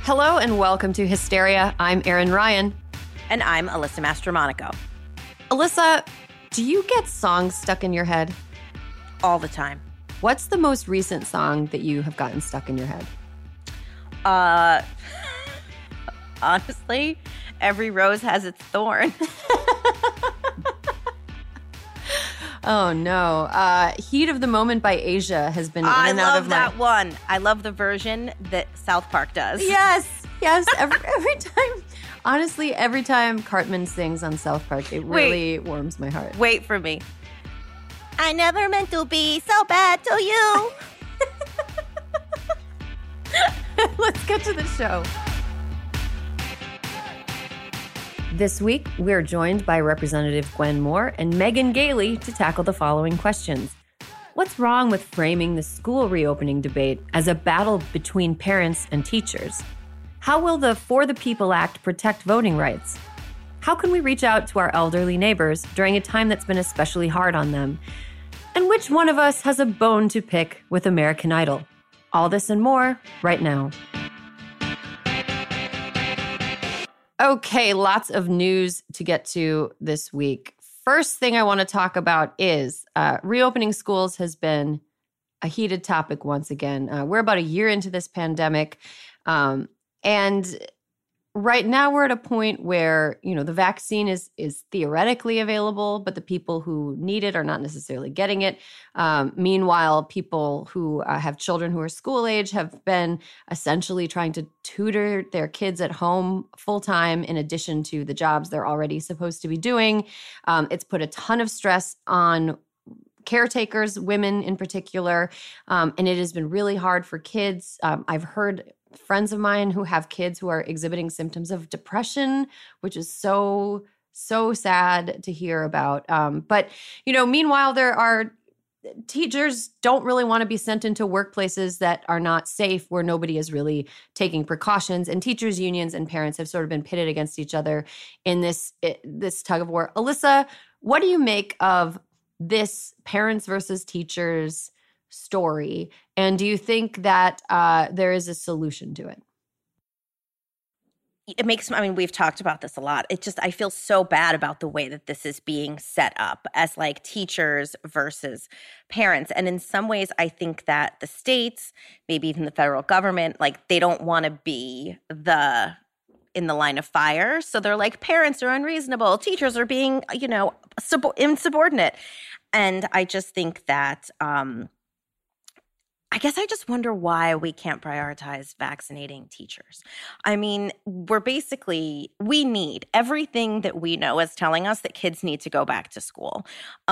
Hello and welcome to Hysteria. I'm Erin Ryan. And I'm Alyssa Mastromonaco. Alyssa, do you get songs stuck in your head? All the time. What's the most recent song that you have gotten stuck in your head? Honestly, Every Rose Has Its Thorn. Oh, no. Heat of the Moment by Asia has been in and out of my... I love that one. I love the version that South Park does. Yes. Every time. Honestly, every time Cartman sings on South Park, it really warms my heart. Wait for me. I never meant to be so bad to you. Let's get to the show. This week, we're joined by Representative Gwen Moore and Megan Gailey to tackle the following questions. What's wrong with framing the school reopening debate as a battle between parents and teachers? How will the For the People Act protect voting rights? How can we reach out to our elderly neighbors during a time that's been especially hard on them? And which one of us has a bone to pick with American Idol? All this and more right now. Okay, lots of news to get to this week. First thing I want to talk about is reopening schools has been a heated topic once again. We're about a year into this pandemic, and right now we're at a point where, the vaccine is theoretically available, but the people who need it are not necessarily getting it. Meanwhile, people who have children who are school age have been essentially trying to tutor their kids at home full time in addition to the jobs they're already supposed to be doing. It's put a ton of stress on caretakers, women in particular, and it has been really hard for kids. I've heard friends of mine who have kids who are exhibiting symptoms of depression, which is so sad to hear about. But meanwhile, there are teachers don't really want to be sent into workplaces that are not safe, where nobody is really taking precautions. And teachers' unions and parents have sort of been pitted against each other in this tug of war. Alyssa, what do you make of this parents versus teachers story? And do you think that there is a solution to it? It makes, we've talked about this a lot. I feel so bad about the way that this is being set up as like teachers versus parents. And in some ways, I think that the states, maybe even the federal government, like they don't want to be in the line of fire. So they're like, parents are unreasonable. Teachers are being, insubordinate. And I just think that, I guess I just wonder why we can't prioritize vaccinating teachers. We need everything that we know is telling us that kids need to go back to school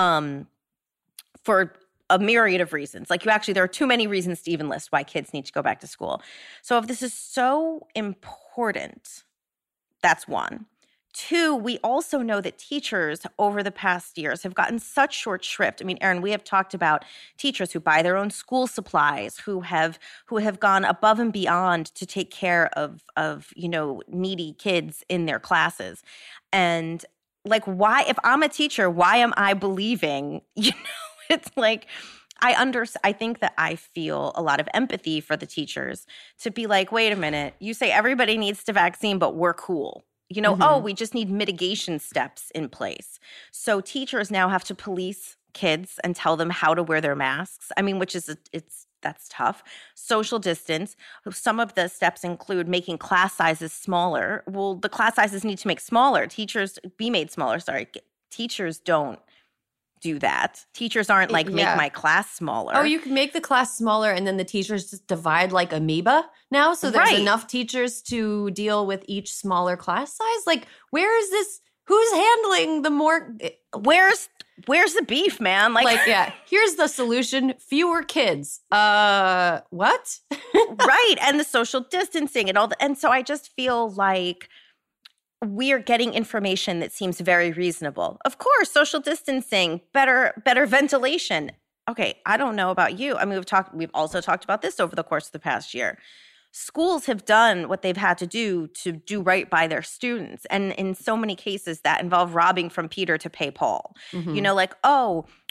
for a myriad of reasons. There are too many reasons to even list why kids need to go back to school. So if this is so important, that's one. Two, we also know that teachers over the past years have gotten such short shrift. Erin, we have talked about teachers who buy their own school supplies, who have gone above and beyond to take care of needy kids in their classes. And why, if I'm a teacher, why am I believing, it's like, I think that I feel a lot of empathy for the teachers to be like, wait a minute, you say everybody needs to vaccine, but we're cool. We just need mitigation steps in place. So teachers now have to police kids and tell them how to wear their masks. That's tough. Social distance. Some of the steps include making class sizes smaller. Well, the class sizes need to make smaller. Be made smaller. Sorry. Teachers don't do that. Teachers aren't make my class smaller. Oh, you can make the class smaller and then the teachers just divide like amoeba now. So there's enough teachers to deal with each smaller class size. Where is this? Who's handling the more? Where's the beef, man? Here's the solution. Fewer kids. What? Right. And the social distancing and all and so I just feel like we're getting information that seems very reasonable. Of course, social distancing, better ventilation. Okay, I don't know about you. We've also talked about this over the course of the past year. Schools have done what they've had to do right by their students. And in so many cases that involve robbing from Peter to pay Paul. Mm-hmm.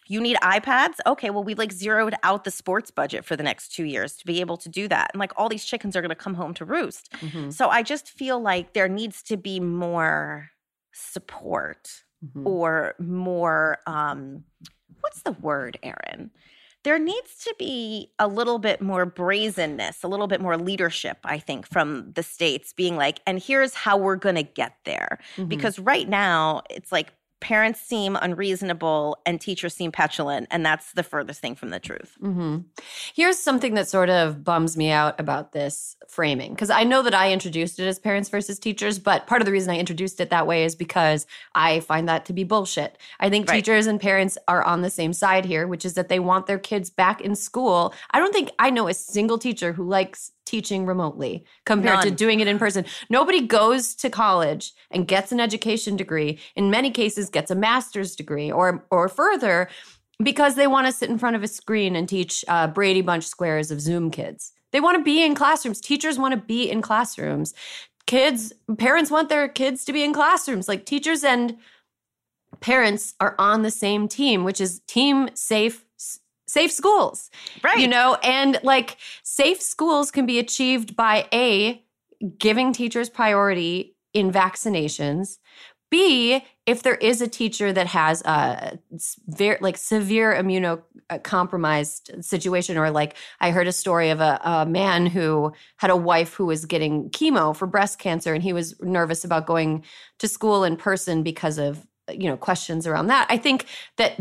You need iPads? Okay, well, we've like zeroed out the sports budget for the next 2 years to be able to do that. And like all these chickens are going to come home to roost. Mm-hmm. So I just feel like there needs to be more support or more, what's the word, Erin? There needs to be a little bit more brazenness, a little bit more leadership, I think, from the states being like, and here's how we're going to get there. Because right now it's like parents seem unreasonable and teachers seem petulant, and that's the furthest thing from the truth. Here's something that sort of bums me out about this framing, because I know that I introduced it as parents versus teachers, but part of the reason I introduced it that way is because I find that to be bullshit. I think teachers and parents are on the same side here, which is that they want their kids back in school. I don't think I know a single teacher who likes teaching remotely compared to doing it in person. Nobody goes to college and gets an education degree, in many cases gets a master's degree or further, because they want to sit in front of a screen and teach Brady Bunch squares of Zoom kids. They want to be in classrooms. Teachers want to be in classrooms. Parents want their kids to be in classrooms. Like, teachers and parents are on the same team, which is team safe schools. Right. You know, and like, safe schools can be achieved by giving teachers priority in vaccinations. B, if there is a teacher that has a severe immunocompromised situation, or like I heard a story of a man who had a wife who was getting chemo for breast cancer, and he was nervous about going to school in person because of questions around that. I think that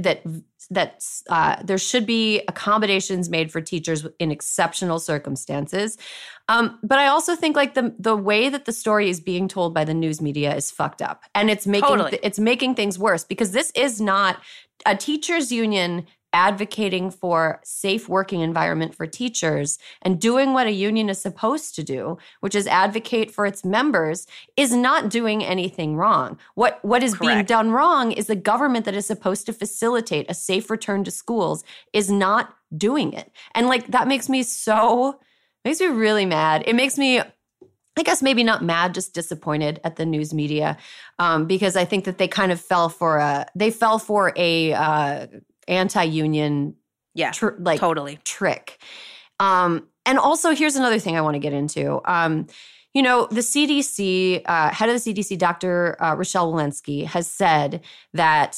there should be accommodations made for teachers in exceptional circumstances. But I also think like the way that the story is being told by the news media is fucked up, and it's making things worse, because this is not a teachers union advocating for safe working environment for teachers and doing what a union is supposed to do, which is advocate for its members, is not doing anything wrong. What is being done wrong is the government that is supposed to facilitate a safe return to schools is not doing it. And like, that makes me really mad. It makes me, I guess, maybe not mad, just disappointed at the news media, because I think that they kind of fell for a anti-union trick. And also, here's another thing I want to get into. The CDC, head of the CDC, Dr. Rochelle Walensky, has said that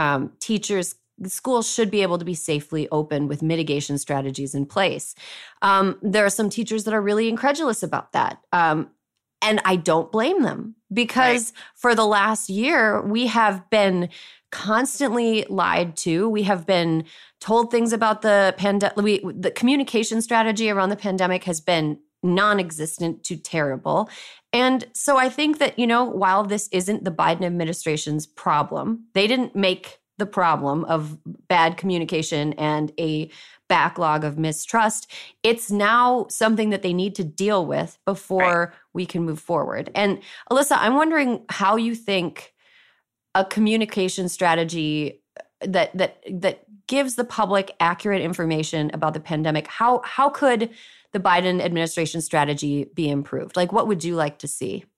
schools should be able to be safely open with mitigation strategies in place. There are some teachers that are really incredulous about that. And I don't blame them, because for the last year, we have been constantly lied to. We have been told things about the pandemic. The communication strategy around the pandemic has been non-existent to terrible. And so I think that, while this isn't the Biden administration's problem, they didn't make the problem of bad communication and a backlog of mistrust. It's now something that they need to deal with before we can move forward. And Alyssa, I'm wondering how you think a communication strategy that gives the public accurate information about the pandemic, how could the Biden administration strategy be improved? Like, what would you like to see?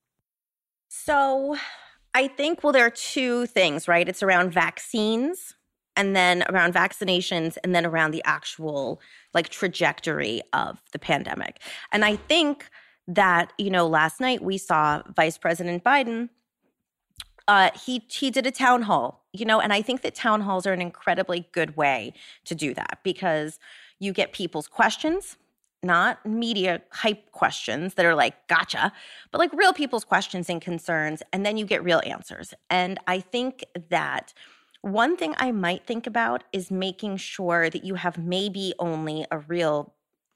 So I think, there are two things, right? It's around vaccines, and then around vaccinations, and then around the actual trajectory of the pandemic. And I think that, last night we saw Vice President Biden, he did a town hall, and I think that town halls are an incredibly good way to do that, because you get people's questions, not media hype questions that are like, gotcha, but like real people's questions and concerns, and then you get real answers. And I think that one thing I might think about is making sure that you have maybe only a real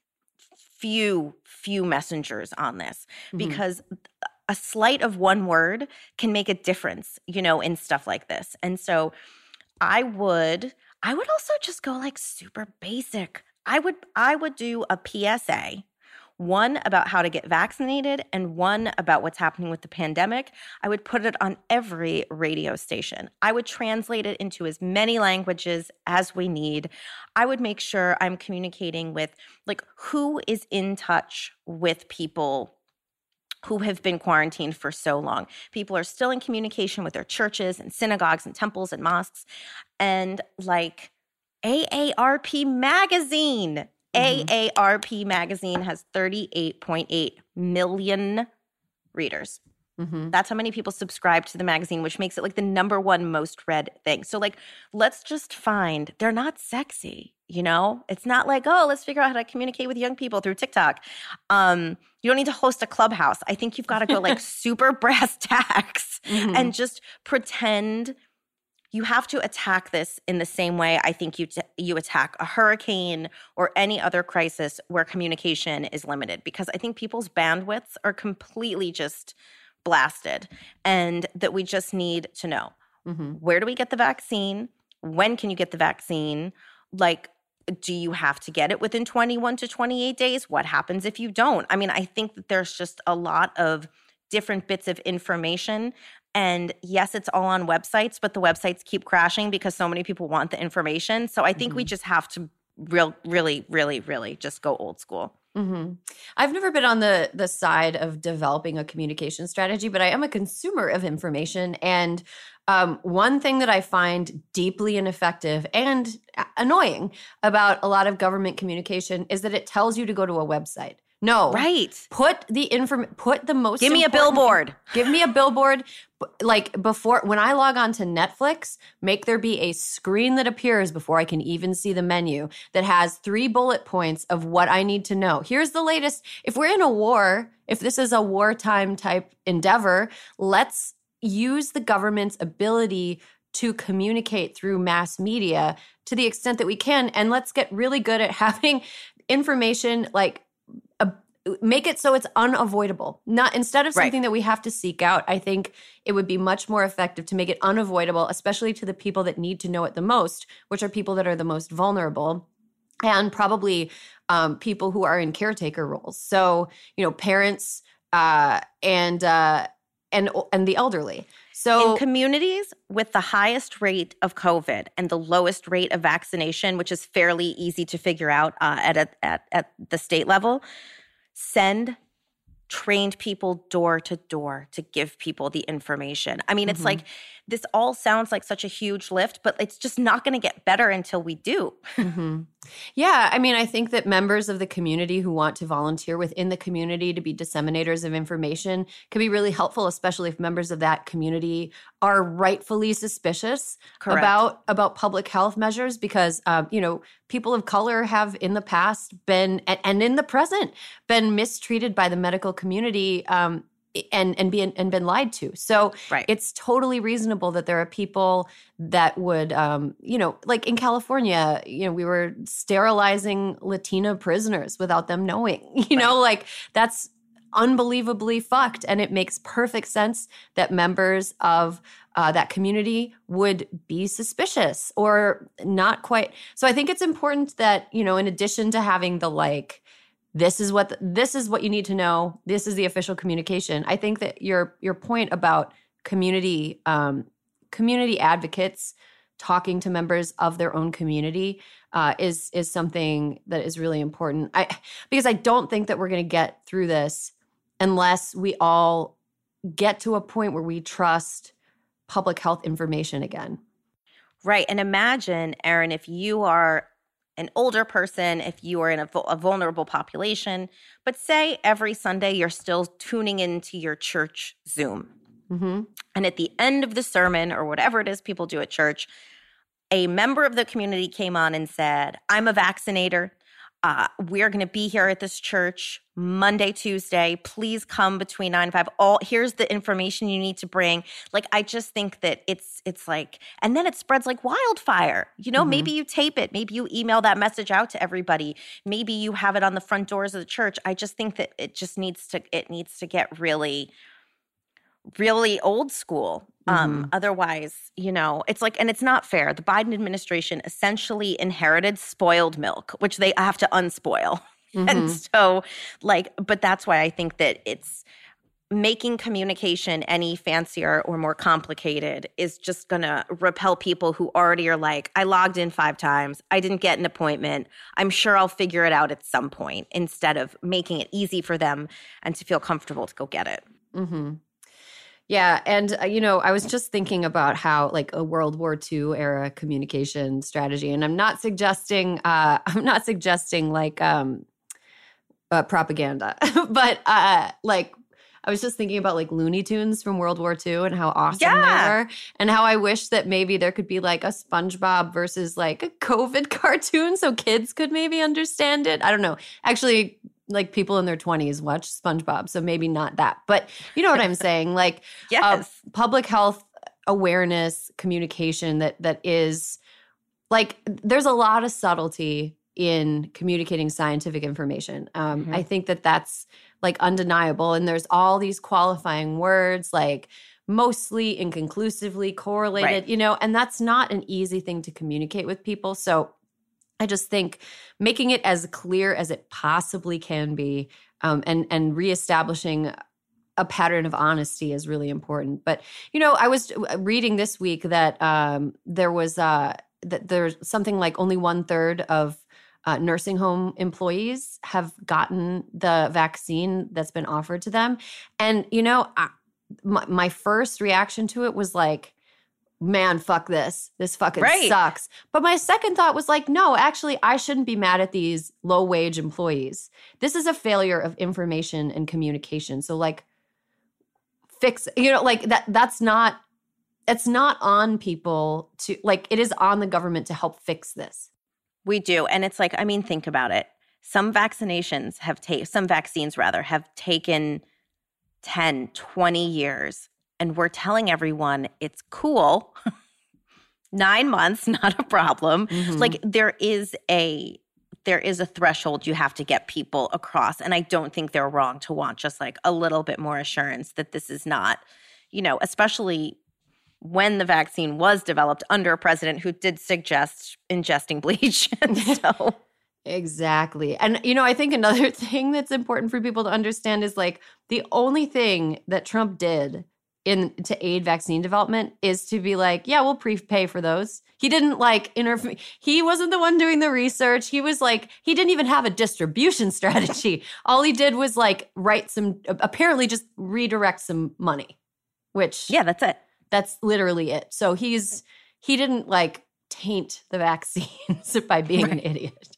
few messengers on this, because a slight of one word can make a difference, in stuff like this. And so I would also just go super basic. I would do a PSA, one about how to get vaccinated and one about what's happening with the pandemic. I would put it on every radio station. I would translate it into as many languages as we need. I would make sure I'm communicating with who is in touch with people who have been quarantined for so long. People are still in communication with their churches and synagogues and temples and mosques. And AARP Magazine. AARP Magazine has 38.8 million readers. That's how many people subscribe to the magazine, which makes it like the number one most read thing. So like, let's just find, they're not sexy, you know? It's not like, oh, let's figure out how to communicate with young people through TikTok. You don't need to host a clubhouse. I think you've got to go like super brass tacks and just pretend. You have to attack this in the same way I think you attack a hurricane or any other crisis where communication is limited, because I think people's bandwidths are completely just blasted, and that we just need to know, where do we get the vaccine? When can you get the vaccine? Like, do you have to get it within 21 to 28 days? What happens if you don't? I mean, I think that there's just a lot of different bits of information. And yes, it's all on websites, but the websites keep crashing because so many people want the information. So I think we just have to really just go old school. I've never been on the side of developing a communication strategy, but I am a consumer of information. And one thing that I find deeply ineffective and annoying about a lot of government communication is that it tells you to go to a website. No. Right. Put the most Give me a billboard. Give me a billboard. Like before, when I log on to Netflix, make there be a screen that appears before I can even see the menu that has 3 bullet points of what I need to know. Here's the latest. If we're in a war, if this is a wartime type endeavor, let's use the government's ability to communicate through mass media to the extent that we can. And let's get really good at having information like make it so it's unavoidable. Not instead of something that we have to seek out. I think it would be much more effective to make it unavoidable, especially to the people that need to know it the most, which are people that are the most vulnerable, and probably people who are in caretaker roles. So, you know, parents and the elderly. So in communities with the highest rate of COVID and the lowest rate of vaccination, which is fairly easy to figure out at the state level, send trained people door to door to give people the information. I mean, it's like, this all sounds like such a huge lift, but it's just not going to get better until we do. Yeah. I mean, I think that members of the community who want to volunteer within the community to be disseminators of information can be really helpful, especially if members of that community are rightfully suspicious about public health measures, because, you know, people of color have in the past been, and in the present, been mistreated by the medical community, and been lied to. So it's totally reasonable that there are people that would, you know, like in California, you know, we were sterilizing Latina prisoners without them knowing, you know, like that's unbelievably fucked. And it makes perfect sense that members of that community would be suspicious or not quite. So I think it's important that, you know, in addition to having the like, this is what you need to know, this is the official communication, I think that your point about community advocates talking to members of their own community is something that is really important. Because I don't think that we're going to get through this unless we all get to a point where we trust public health information again. Right. And imagine, Erin, if you are an older person, if you are in a vulnerable population, but say every Sunday you're still tuning into your church Zoom. And at the end of the sermon or whatever it is people do at church, a member of the community came on and said, I'm a vaccinator. We're going to be here at this church Monday, Tuesday. Please come between 9 and 5. Here's the information you need to bring. Like, I just think that it's like, and then it spreads like wildfire. You know, maybe you tape it. Maybe you email that message out to everybody. Maybe you have it on the front doors of the church. I just think that it needs to get really, really old school. Otherwise, you know, it's like, and it's not fair. The Biden administration essentially inherited spoiled milk, which they have to unspoil. And so but that's why I think that it's making communication any fancier or more complicated is just going to repel people who already are like, I logged in 5 times. I didn't get an appointment. I'm sure I'll figure it out at some point, instead of making it easy for them and to feel comfortable to go get it. Yeah, and I was just thinking about how like a World War II era communication strategy, and I'm not suggesting like propaganda, but like I was just thinking about like Looney Tunes from World War II and how awesome they Yeah. were, and how I wish that maybe there could be like a SpongeBob versus like a COVID cartoon so kids could maybe understand it. I don't know. Actually, like people in their 20s watch SpongeBob, so maybe not that. But you know what I'm saying? Like Yes. public health awareness communication that is like there's a lot of subtlety in communicating scientific information. Mhm. I think that's like undeniable. And there's all these qualifying words like mostly, inconclusively, correlated, Right. and that's not an easy thing to communicate with people. So I just think making it as clear as it possibly can be, and reestablishing a pattern of honesty is really important. But I was reading this week that there's something like only 1/3 of nursing home employees have gotten the vaccine that's been offered to them, and my first reaction to it was like, man, fuck this. This fucking Right. sucks. But my second thought was like, no, actually, I shouldn't be mad at these low wage employees. This is a failure of information and communication. So like fix, like that's not, it's not on people to like, it is on the government to help fix this. We do. And it's like, I mean, think about it. Some vaccines have taken 10, 20 years. And we're telling everyone it's cool. 9 months, not a problem. Mhm. Like there is a threshold you have to get people across. And I don't think they're wrong to want just like a little bit more assurance that this is not, especially when the vaccine was developed under a president who did suggest ingesting bleach. And so Exactly. And I think another thing that's important for people to understand is like the only thing that Trump did to aid vaccine development is to be like, yeah, we'll prepay for those. He didn't like interfere. He wasn't the one doing the research. He was like, he didn't even have a distribution strategy. All he did was like apparently just redirect some money, which yeah, that's it. That's literally it. So he didn't like taint the vaccines by being an idiot.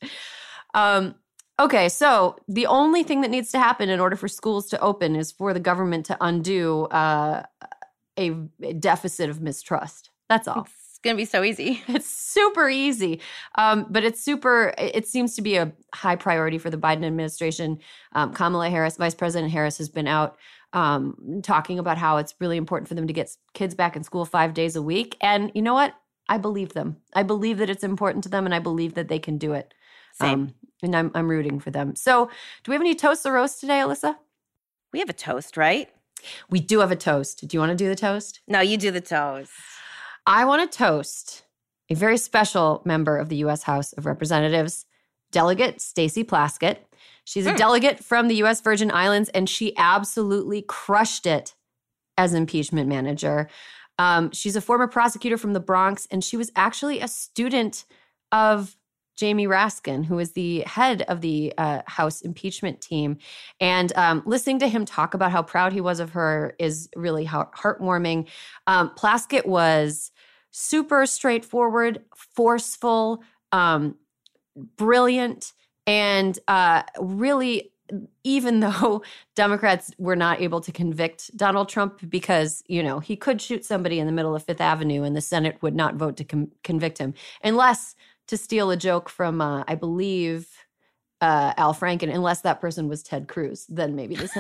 Okay, so the only thing that needs to happen in order for schools to open is for the government to undo a deficit of mistrust. That's all. It's going to be so easy. It's super easy, but it seems to be a high priority for the Biden administration. Kamala Harris, Vice President Harris, has been out talking about how it's really important for them to get kids back in school 5 days a week. And you know what? I believe them. I believe that it's important to them, and I believe that they can do it. Same. And I'm rooting for them. So do we have any toast or roast today, Alyssa? We have a toast, right? We do have a toast. Do you want to do the toast? No, you do the toast. I want to toast a very special member of the U.S. House of Representatives, Delegate Stacey Plaskett. She's a delegate from the U.S. Virgin Islands, and she absolutely crushed it as impeachment manager. She's a former prosecutor from the Bronx, and she was actually a student of Jamie Raskin, who is the head of the House impeachment team. And listening to him talk about how proud he was of her is really heartwarming. Plaskett was super straightforward, forceful, brilliant, and really, even though Democrats were not able to convict Donald Trump because, he could shoot somebody in the middle of Fifth Avenue and the Senate would not vote to convict him, unless, to steal a joke from, I believe, Al Franken, unless that person was Ted Cruz, then maybe this.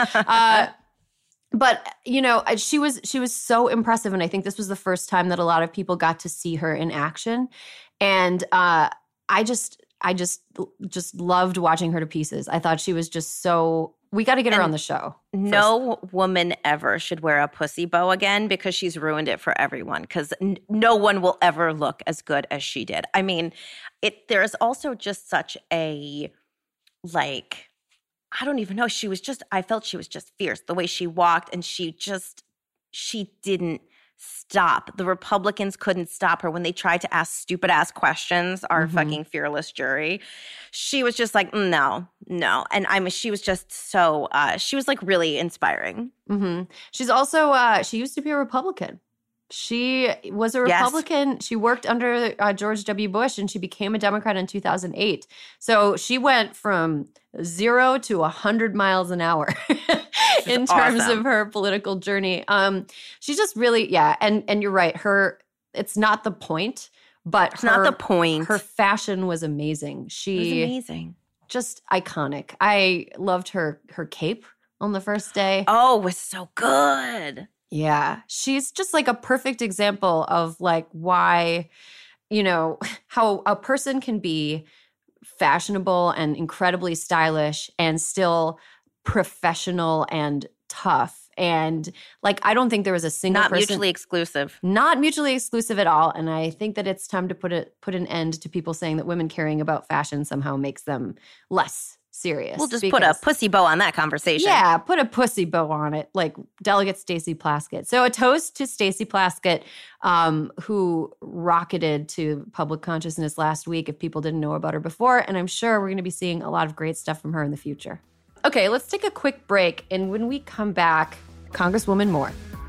But she was so impressive, and I think this was the first time that a lot of people got to see her in action, and I just loved watching her to pieces. I thought she was just so. We got to get her on the show. No woman ever should wear a pussy bow again because she's ruined it for everyone, because no one will ever look as good as she did. I mean, there's also just such a, like, I don't even know. I felt she was just fierce. The way she walked, and she didn't stop. The Republicans couldn't stop her when they tried to ask stupid ass questions, our fucking fearless jury. She was just like, no. And she was just so, she was like really inspiring. She's also, she used to be a Republican. She was a Republican. Yes. She worked under George W. Bush, and she became a Democrat in 2008. So she went from 0 to 100 miles an hour in terms of her political journey. She's just really, and you're right. It's not the point, but it's not the point. Her fashion was amazing. It was amazing. Just iconic. I loved her cape on the first day. Oh, it was so good. Yeah, she's just like a perfect example of like why, how a person can be fashionable and incredibly stylish and still professional and tough. And like, I don't think there was a single person. Not mutually exclusive. Not mutually exclusive at all. And I think that it's time to put an end to people saying that women caring about fashion somehow makes them less serious. We'll just put a pussy bow on that conversation. Yeah, put a pussy bow on it, like Delegate Stacey Plaskett. So a toast to Stacey Plaskett, who rocketed to public consciousness last week if people didn't know about her before. And I'm sure we're going to be seeing a lot of great stuff from her in the future. Okay, let's take a quick break. And when we come back, Congresswoman Moore.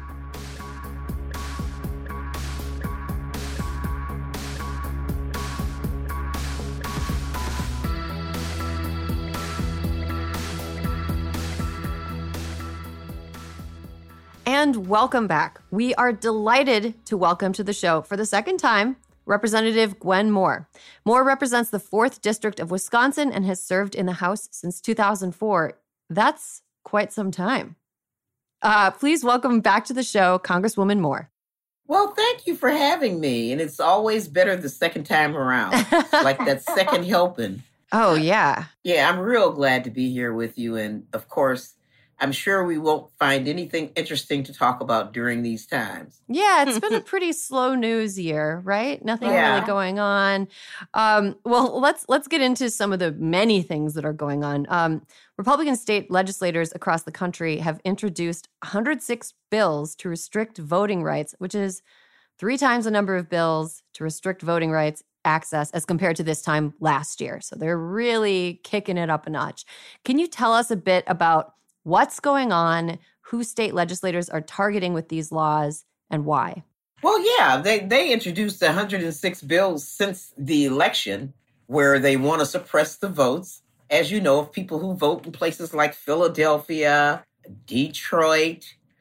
And welcome back. We are delighted to welcome to the show for the second time Representative Gwen Moore. Moore represents the 4th District of Wisconsin and has served in the House since 2004. That's quite some time. Please welcome back to the show, Congresswoman Moore. Well, thank you for having me. And it's always better the second time around. It's like that second helping. Oh, yeah. Yeah, I'm real glad to be here with you. And of course, I'm sure we won't find anything interesting to talk about during these times. Yeah, it's been a pretty slow news year, right? Nothing really going on. Well, let's get into some of the many things that are going on. Republican state legislators across the country have introduced 106 bills to restrict voting rights, which is 3 times the number of bills to restrict voting rights access as compared to this time last year. So they're really kicking it up a notch. Can you tell us a bit about what's going on, who state legislators are targeting with these laws, and why? Well, yeah, they introduced 106 bills since the election where they want to suppress the votes, as you know, of people who vote in places like Philadelphia, Detroit,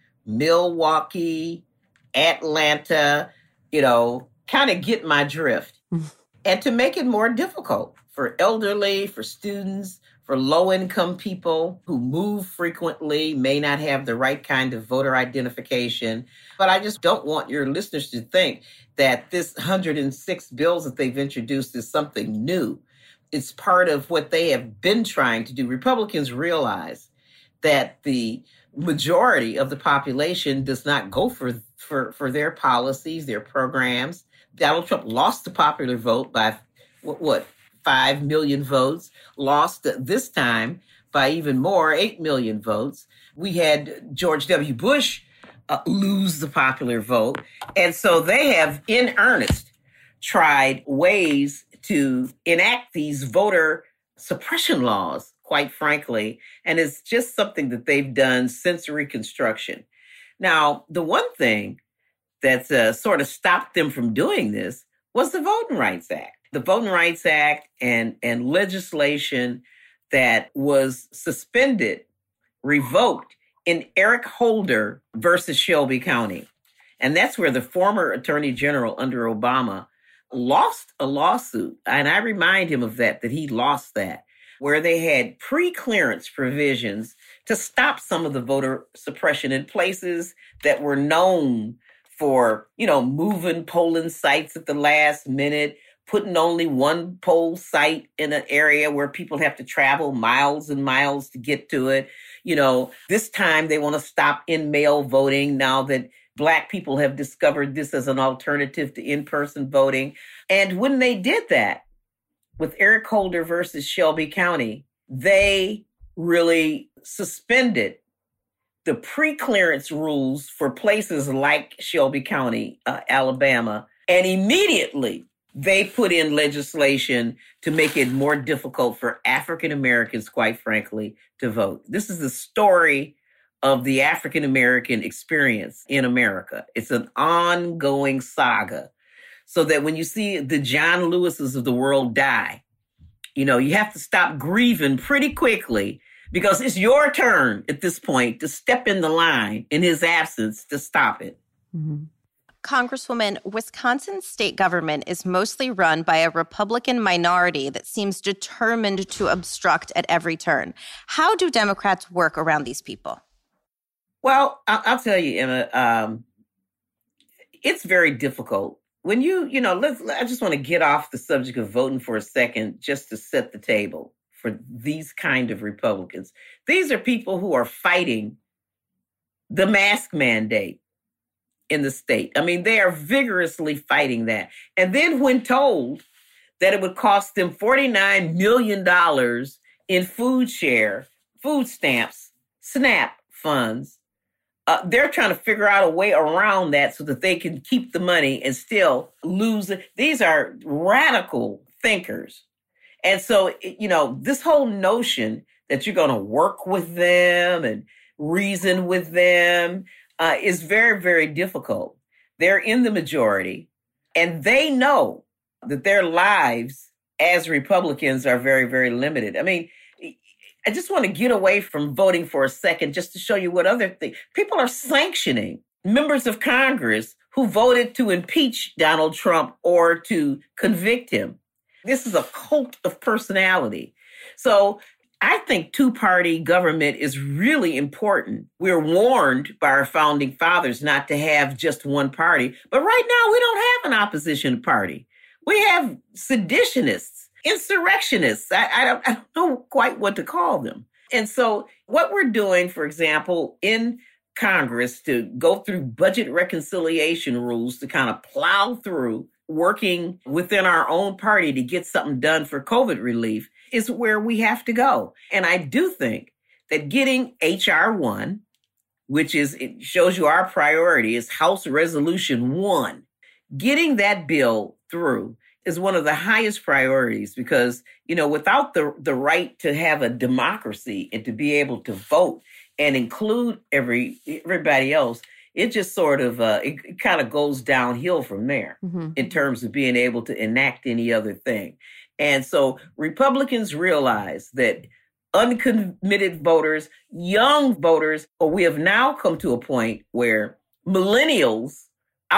Milwaukee, Atlanta, kind of get my drift. And to make it more difficult for elderly, for students, for low-income people who move frequently, may not have the right kind of voter identification. But I just don't want your listeners to think that this 106 bills that they've introduced is something new. It's part of what they have been trying to do. Republicans realize that the majority of the population does not go for their policies, their programs. Donald Trump lost the popular vote by, 5 million votes, lost this time by even more, 8 million votes. We had George W. Bush lose the popular vote. And so they have, in earnest, tried ways to enact these voter suppression laws, quite frankly. And it's just something that they've done since Reconstruction. Now, the one thing that's sort of stopped them from doing this was the Voting Rights Act. The Voting Rights Act and legislation that was suspended, revoked in Eric Holder versus Shelby County. And that's where the former Attorney General under Obama lost a lawsuit. And I remind him of that he lost that, where they had pre-clearance provisions to stop some of the voter suppression in places that were known for, moving polling sites at the last minute, putting only one poll site in an area where people have to travel miles and miles to get to it. This time they want to stop in-mail voting now that Black people have discovered this as an alternative to in-person voting. And when they did that with Eric Holder versus Shelby County, they really suspended the pre-clearance rules for places like Shelby County, Alabama, and immediately they put in legislation to make it more difficult for African Americans, quite frankly, to vote. This is the story of the African American experience in America. It's an ongoing saga. So that when you see the John Lewises of the world die, you have to stop grieving pretty quickly, because it's your turn at this point to step in the line in his absence to stop it. Mm-hmm. Congresswoman, Wisconsin's state government is mostly run by a Republican minority that seems determined to obstruct at every turn. How do Democrats work around these people? Well, I'll tell you, Emma, it's very difficult. When I just want to get off the subject of voting for a second, just to set the table for these kind of Republicans. These are people who are fighting the mask mandate in the state. I mean, they are vigorously fighting that. And then when told that it would cost them $49 million in food stamps, SNAP funds, they're trying to figure out a way around that so that they can keep the money and still lose it. These are radical thinkers. And so, this whole notion that you're going to work with them and reason with them is very, very difficult. They're in the majority, and they know that their lives as Republicans are very, very limited. I mean, I just want to get away from voting for a second just to show you what other things. People are sanctioning members of Congress who voted to impeach Donald Trump or to convict him. This is a cult of personality. So I think two-party government is really important. We're warned by our founding fathers not to have just one party. But right now, we don't have an opposition party. We have seditionists, insurrectionists. I don't know quite what to call them. And so what we're doing, for example, in Congress to go through budget reconciliation rules to kind of plow through working within our own party to get something done for COVID relief is where we have to go. And I do think that getting H.R. 1, it shows you our priority, is House Resolution 1, getting that bill through is one of the highest priorities because, without the right to have a democracy and to be able to vote and include everybody else, it just sort of, it kind of goes downhill from there in terms of being able to enact any other thing. And so Republicans realize that uncommitted voters, young voters, we have now come to a point where millennials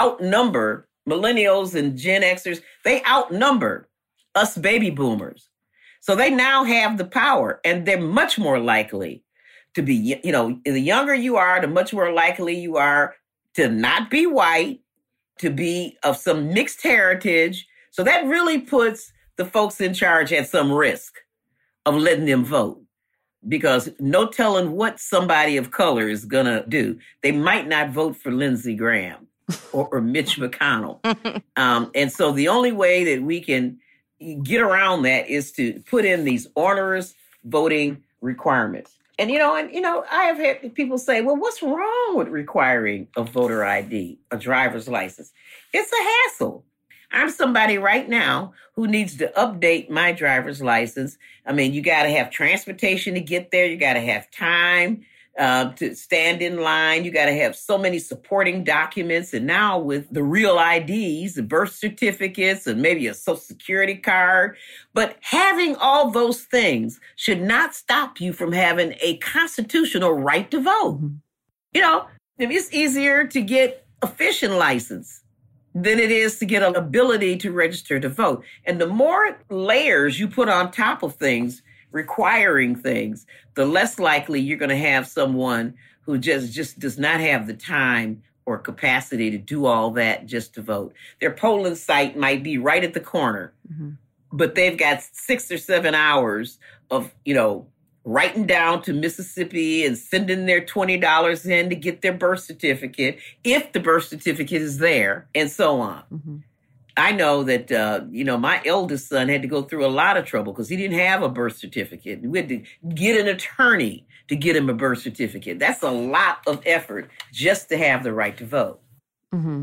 and Gen Xers, they outnumber us baby boomers. So they now have the power, and they're much more likely to be, the younger you are, the much more likely you are to not be white, to be of some mixed heritage. So that really puts the folks in charge at some risk of letting them vote, because no telling what somebody of color is going to do. They might not vote for Lindsey Graham or Mitch McConnell. And so the only way that we can get around that is to put in these onerous voting requirements. And, I have had people say, well, what's wrong with requiring a voter ID, a driver's license? It's a hassle. I'm somebody right now who needs to update my driver's license. I mean, you got to have transportation to get there. You got to have time to stand in line. You got to have so many supporting documents. And now with the real IDs, the birth certificates, and maybe a Social Security card. But having all those things should not stop you from having a constitutional right to vote. It's easier to get a fishing license than it is to get an ability to register to vote. And the more layers you put on top of things, requiring things, the less likely you're going to have someone who just does not have the time or capacity to do all that just to vote. Their polling site might be right at the corner, but they've got 6 or 7 hours of, writing down to Mississippi and sending their $20 in to get their birth certificate, if the birth certificate is there, and so on. I know that, my eldest son had to go through a lot of trouble because he didn't have a birth certificate. We had to get an attorney to get him a birth certificate. That's a lot of effort just to have the right to vote. Mm-hmm.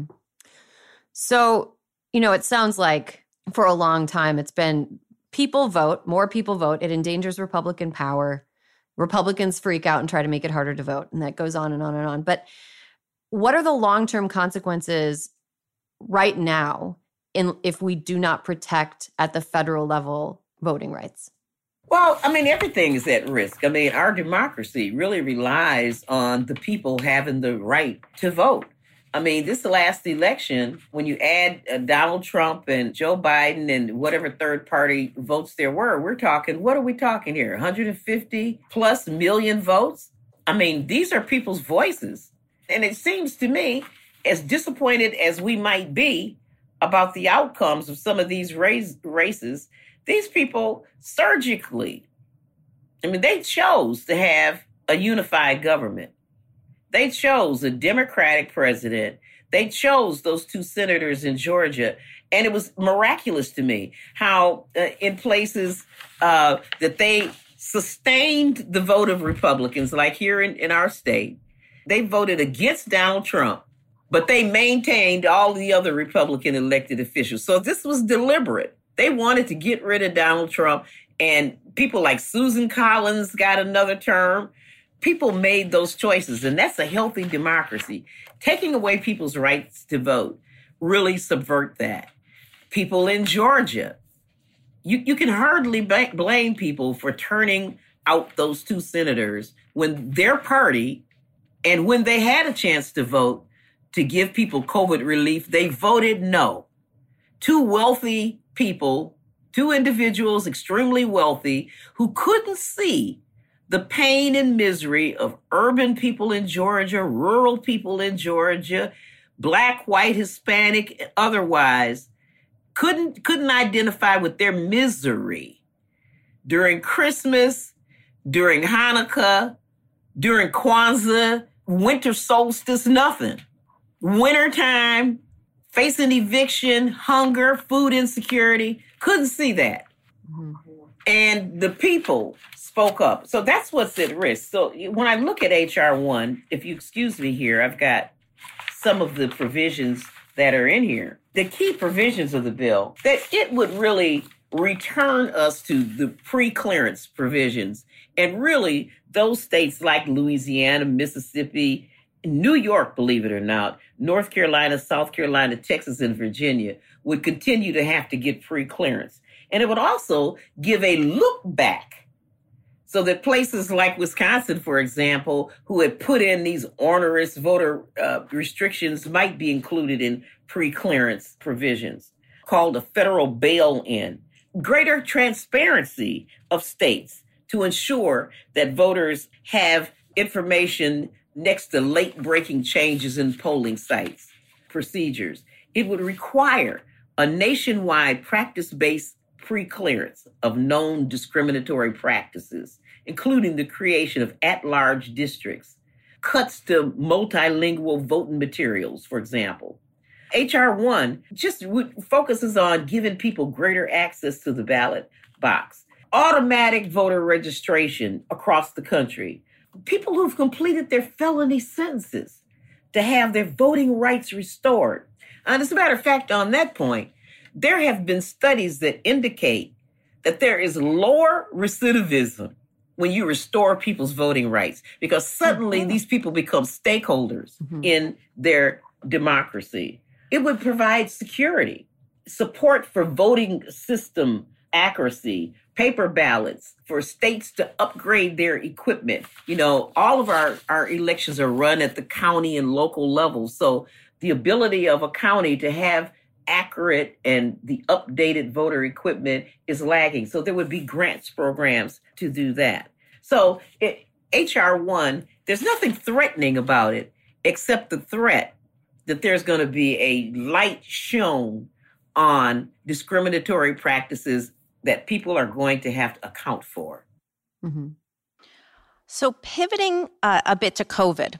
So, it sounds like for a long time it's been people vote, more people vote. It endangers Republican power. Republicans freak out and try to make it harder to vote. And that goes on and on and on. But what are the long-term consequences right now if we do not protect at the federal level voting rights? Well, everything is at risk. Our democracy really relies on the people having the right to vote. This last election, when you add Donald Trump and Joe Biden and whatever third party votes there were, what are we talking here? 150 plus million votes? These are people's voices. And it seems to me, as disappointed as we might be about the outcomes of some of these races, these people surgically, they chose to have a unified government. They chose a Democratic president. They chose those 2 senators in Georgia. And it was miraculous to me how in places that they sustained the vote of Republicans, like here in our state, they voted against Donald Trump, but they maintained all the other Republican elected officials. So this was deliberate. They wanted to get rid of Donald Trump, and people like Susan Collins got another term. People made those choices, and that's a healthy democracy. Taking away people's rights to vote really subvert that. People in Georgia, you can hardly blame people for turning out those 2 senators when their party, and when they had a chance to vote to give people COVID relief, they voted no. 2 wealthy people, 2 individuals extremely wealthy who couldn't see the pain and misery of urban people in Georgia, rural people in Georgia, Black, white, Hispanic, otherwise, couldn't identify with their misery during Christmas, during Hanukkah, during Kwanzaa, winter solstice, nothing. Wintertime, facing eviction, hunger, food insecurity, couldn't see that. Mm-hmm. And the people spoke up. So that's what's at risk. So when I look at H.R. 1, if you excuse me here, I've got some of the provisions that are in here. The key provisions of the bill, that it would really return us to the pre-clearance provisions. And really, those states like Louisiana, Mississippi, New York, believe it or not, North Carolina, South Carolina, Texas, and Virginia would continue to have to get pre-clearance. And it would also give a look back so that places like Wisconsin, for example, who had put in these onerous voter restrictions might be included in pre-clearance provisions called a federal bail-in. Greater transparency of states to ensure that voters have information next to late-breaking changes in polling sites procedures. It would require a nationwide practice-based pre-clearance of known discriminatory practices, including the creation of at-large districts, cuts to multilingual voting materials, for example. H.R. 1 just focuses on giving people greater access to the ballot box. Automatic voter registration across the country. People who've completed their felony sentences to have their voting rights restored. And as a matter of fact, on that point, there have been studies that indicate that there is lower recidivism when you restore people's voting rights, because suddenly these people become stakeholders in their democracy. It would provide security, support for voting system accuracy, paper ballots, for states to upgrade their equipment. You know, all of our elections are run at the county and local level. So the ability of a county to have accurate and the updated voter equipment is lagging. So there would be grants programs to do that. So H.R. 1, there's nothing threatening about it except the threat that there's going to be a light shown on discriminatory practices that people are going to have to account for. So pivoting a bit to COVID,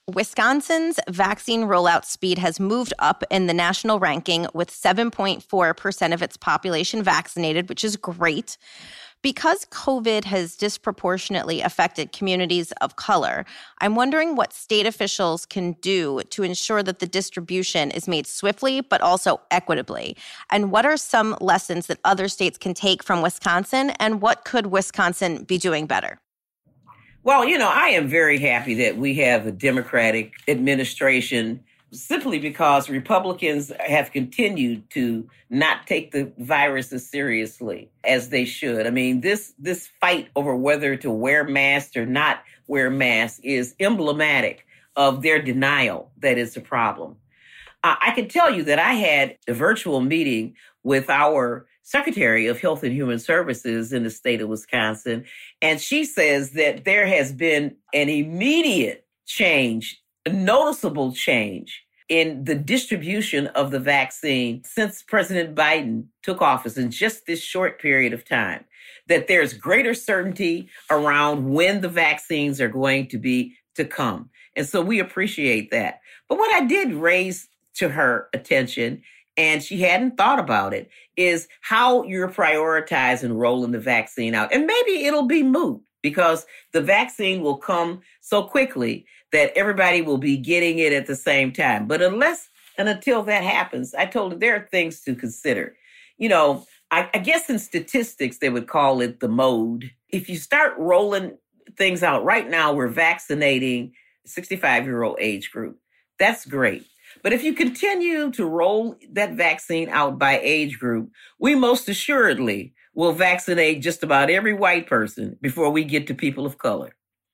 Wisconsin's vaccine rollout speed has moved up in the national ranking with 7.4% of its population vaccinated, which is great. Because COVID has disproportionately affected communities of color, I'm wondering what state officials can do to ensure that the distribution is made swiftly but also equitably. And what are some lessons that other states can take from Wisconsin, and what could Wisconsin be doing better? Well, I am very happy that we have a Democratic administration simply because Republicans have continued to not take the virus as seriously as they should. I mean, this fight over whether to wear masks or not wear masks is emblematic of their denial that it's a problem. I can tell you that I had a virtual meeting with our Secretary of Health and Human Services in the state of Wisconsin, and she says that there has been an immediate change, a noticeable change in the distribution of the vaccine since President Biden took office in just this short period of time, that there's greater certainty around when the vaccines are going to come. And so we appreciate that. But what I did raise to her attention, and she hadn't thought about it, is how you're prioritizing rolling the vaccine out. And maybe it'll be moot because the vaccine will come so quickly that everybody will be getting it at the same time. But unless and until that happens, I told her there are things to consider. I guess in statistics, they would call it the mode. If you start rolling things out right now, we're vaccinating the 65-year-old age group. That's great. But if you continue to roll that vaccine out by age group, we most assuredly will vaccinate just about every white person before we get to people of color.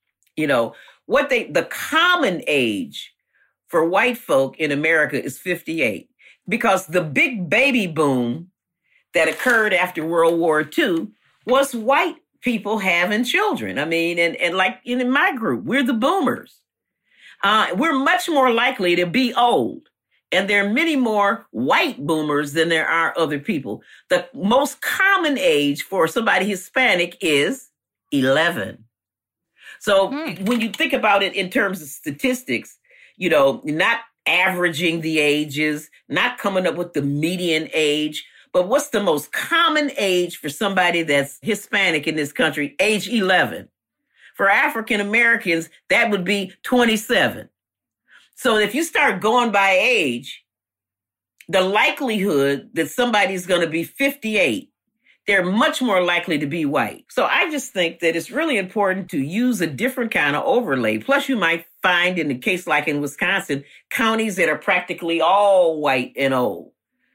The common age for white folk in America is 58, because the big baby boom that occurred after World War II was white people having children. I mean, and like in my group, we're the boomers. We're much more likely to be old. And there are many more white boomers than there are other people. The most common age for somebody Hispanic is 11. So when you think about it in terms of statistics, not averaging the ages, not coming up with the median age, but what's the most common age for somebody that's Hispanic in this country? Age 11. For African Americans, that would be 27. So if you start going by age, the likelihood that somebody's going to be 58, they're much more likely to be white. So I just think that it's really important to use a different kind of overlay. Plus, you might find in a case like in Wisconsin, counties that are practically all white and old,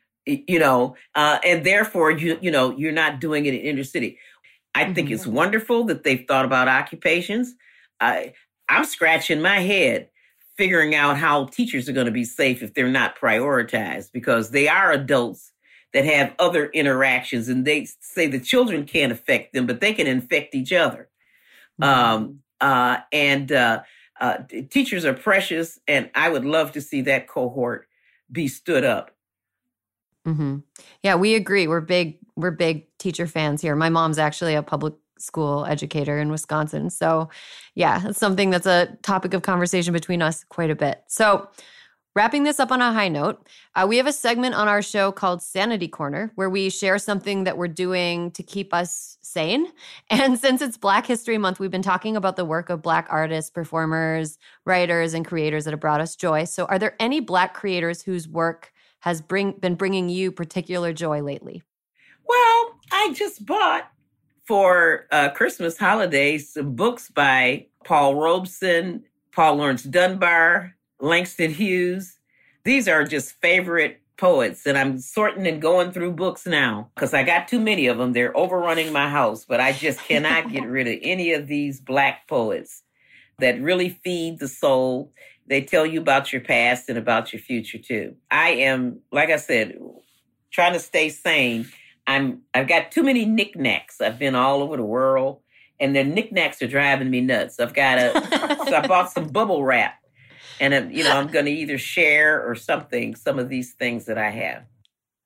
and therefore, you're not doing it in inner city. I think it's wonderful that they've thought about occupations. I'm scratching my head figuring out how teachers are going to be safe if they're not prioritized, because they are adults that have other interactions, and they say the children can't affect them, but they can infect each other. Teachers are precious, and I would love to see that cohort be stood up. Mm-hmm. Yeah, we agree. We're big teacher fans here. My mom's actually a public school educator in Wisconsin. So yeah, it's something that's a topic of conversation between us quite a bit. So wrapping this up on a high note, we have a segment on our show called Sanity Corner, where we share something that we're doing to keep us sane. And since it's Black History Month, we've been talking about the work of Black artists, performers, writers, and creators that have brought us joy. So are there any Black creators whose work has been bringing you particular joy lately? Well, I just bought for Christmas holidays some books by Paul Robeson, Paul Laurence Dunbar, Langston Hughes. These are just favorite poets, and I'm sorting and going through books now because I got too many of them. They're overrunning my house, but I just cannot get rid of any of these Black poets that really feed the soul. They tell you about your past and about your future too. I am, like I said, trying to stay sane. I've got too many knickknacks. I've been all over the world, and the knickknacks are driving me nuts. So I bought some bubble wrap, and I'm going to either share or something, some of these things that I have.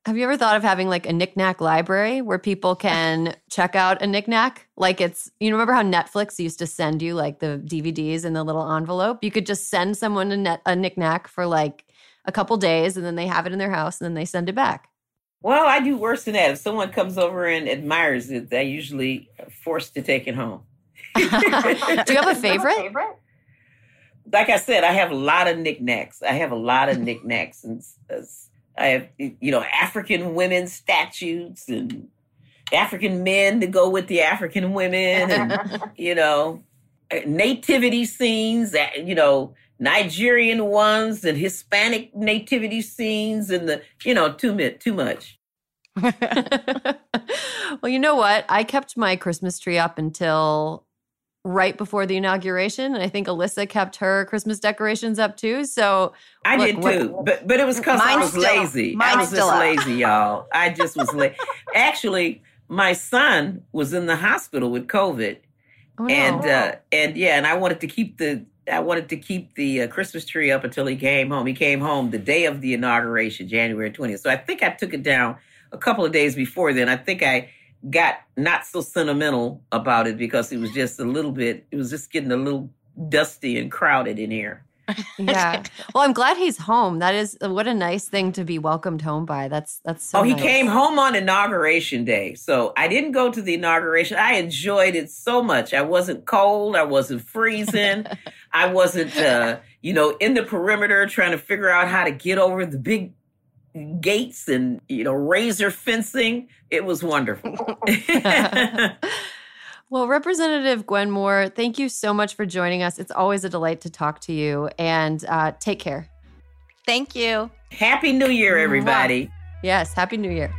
Have you ever thought of having like a knick-knack library where people can check out a knick-knack? Like remember how Netflix used to send you like the DVDs in the little envelope? You could just send someone a knick-knack for like a couple days and then they have it in their house and then they send it back. Well, I do worse than that. If someone comes over and admires it, they're usually forced to take it home. Do you have a favorite? Like I said, I have a lot of knickknacks. And I have, African women statues and African men to go with the African women and, nativity scenes, Nigerian ones and Hispanic nativity scenes and too much. Well, you know what? I kept my Christmas tree up until right before the inauguration. And I think Alyssa kept her Christmas decorations up too. So I did too. But it was because I was lazy. I was just lazy, y'all. I just was lazy. Actually, my son was in the hospital with COVID. Oh, no. And I wanted to keep the Christmas tree up until he came home. He came home the day of the inauguration, January 20th. So I think I took it down a couple of days before then. I think I got not so sentimental about it because it was just getting a little dusty and crowded in here. Yeah. Well, I'm glad he's home. That is, what a nice thing to be welcomed home by. That's so he nice. Came home on Inauguration Day. So I didn't go to the inauguration. I enjoyed it so much. I wasn't cold. I wasn't freezing. I wasn't, in the perimeter trying to figure out how to get over the big gates and, razor fencing. It was wonderful. Well, Representative Gwen Moore, thank you so much for joining us. It's always a delight to talk to you, and take care. Thank you. Happy New Year, everybody. Yes, Happy New Year.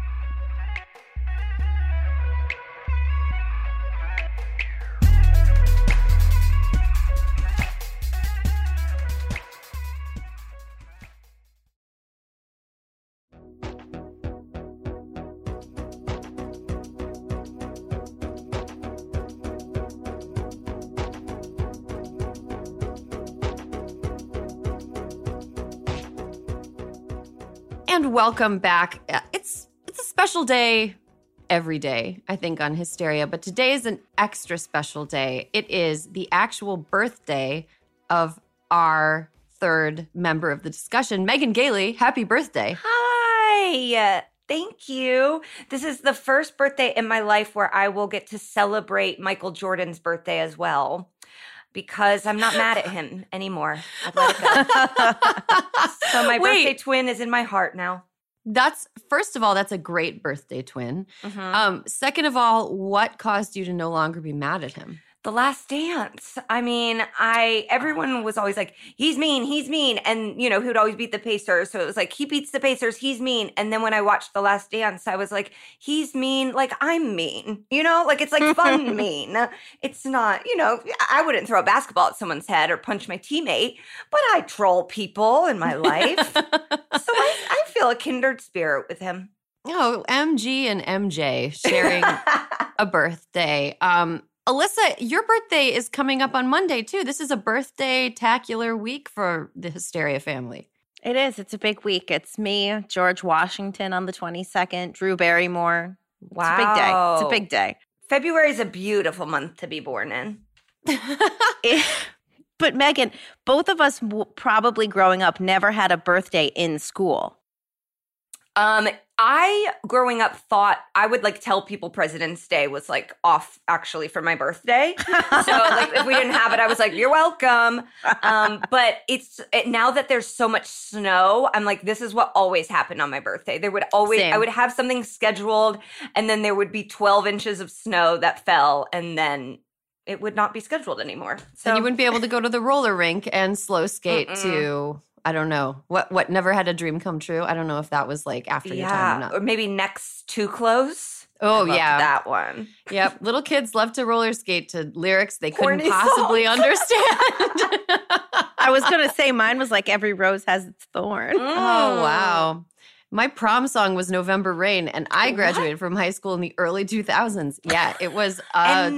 And welcome back. It's a special day every day, I think, on Hysteria, but today is an extra special day. It is the actual birthday of our third member of the discussion, Megan Gailey. Happy birthday. Hi. Thank you. This is the first birthday in my life where I will get to celebrate Michael Jordan's birthday as well, because I'm not mad at him anymore. I've let it go. So my birthday twin is in my heart now. First of all, that's a great birthday twin. Mm-hmm. Second of all, what caused you to no longer be mad at him? The Last Dance. I mean, everyone was always like, he's mean. And, who'd always beat the Pacers. So it was like, he beats the Pacers, he's mean. And then when I watched The Last Dance, I was like, he's mean, like I'm mean. It's like fun mean. It's not, I wouldn't throw a basketball at someone's head or punch my teammate, but I troll people in my life. So I feel a kindred spirit with him. Oh, MG and MJ sharing a birthday. Alyssa, your birthday is coming up on Monday, too. This is a birthday-tacular week for the Hysteria family. It is. It's a big week. It's me, George Washington on the 22nd, Drew Barrymore. Wow. It's a big day. It's a big day. February is a beautiful month to be born in. But Megan, both of us probably growing up never had a birthday in school. I, growing up, thought I would tell people President's Day was off actually for my birthday. So if we didn't have it, I was like, you're welcome. But now that there's so much snow, I'm like, this is what always happened on my birthday. There would always, Same. I would have something scheduled and then there would be 12 inches of snow that fell and then it would not be scheduled anymore. So And you wouldn't be able to go to the roller rink and slow skate to, I don't know, what never had a dream come true. I don't know if that was after your time or not. Or maybe Next Too Close. Oh, I loved yeah. that one. Yep. Little kids love to roller skate to lyrics they couldn't Corny possibly songs. understand. I was going to say mine was every rose has its thorn. Oh, wow. My prom song was November Rain, and I graduated from high school in the early 2000s. Yeah, it was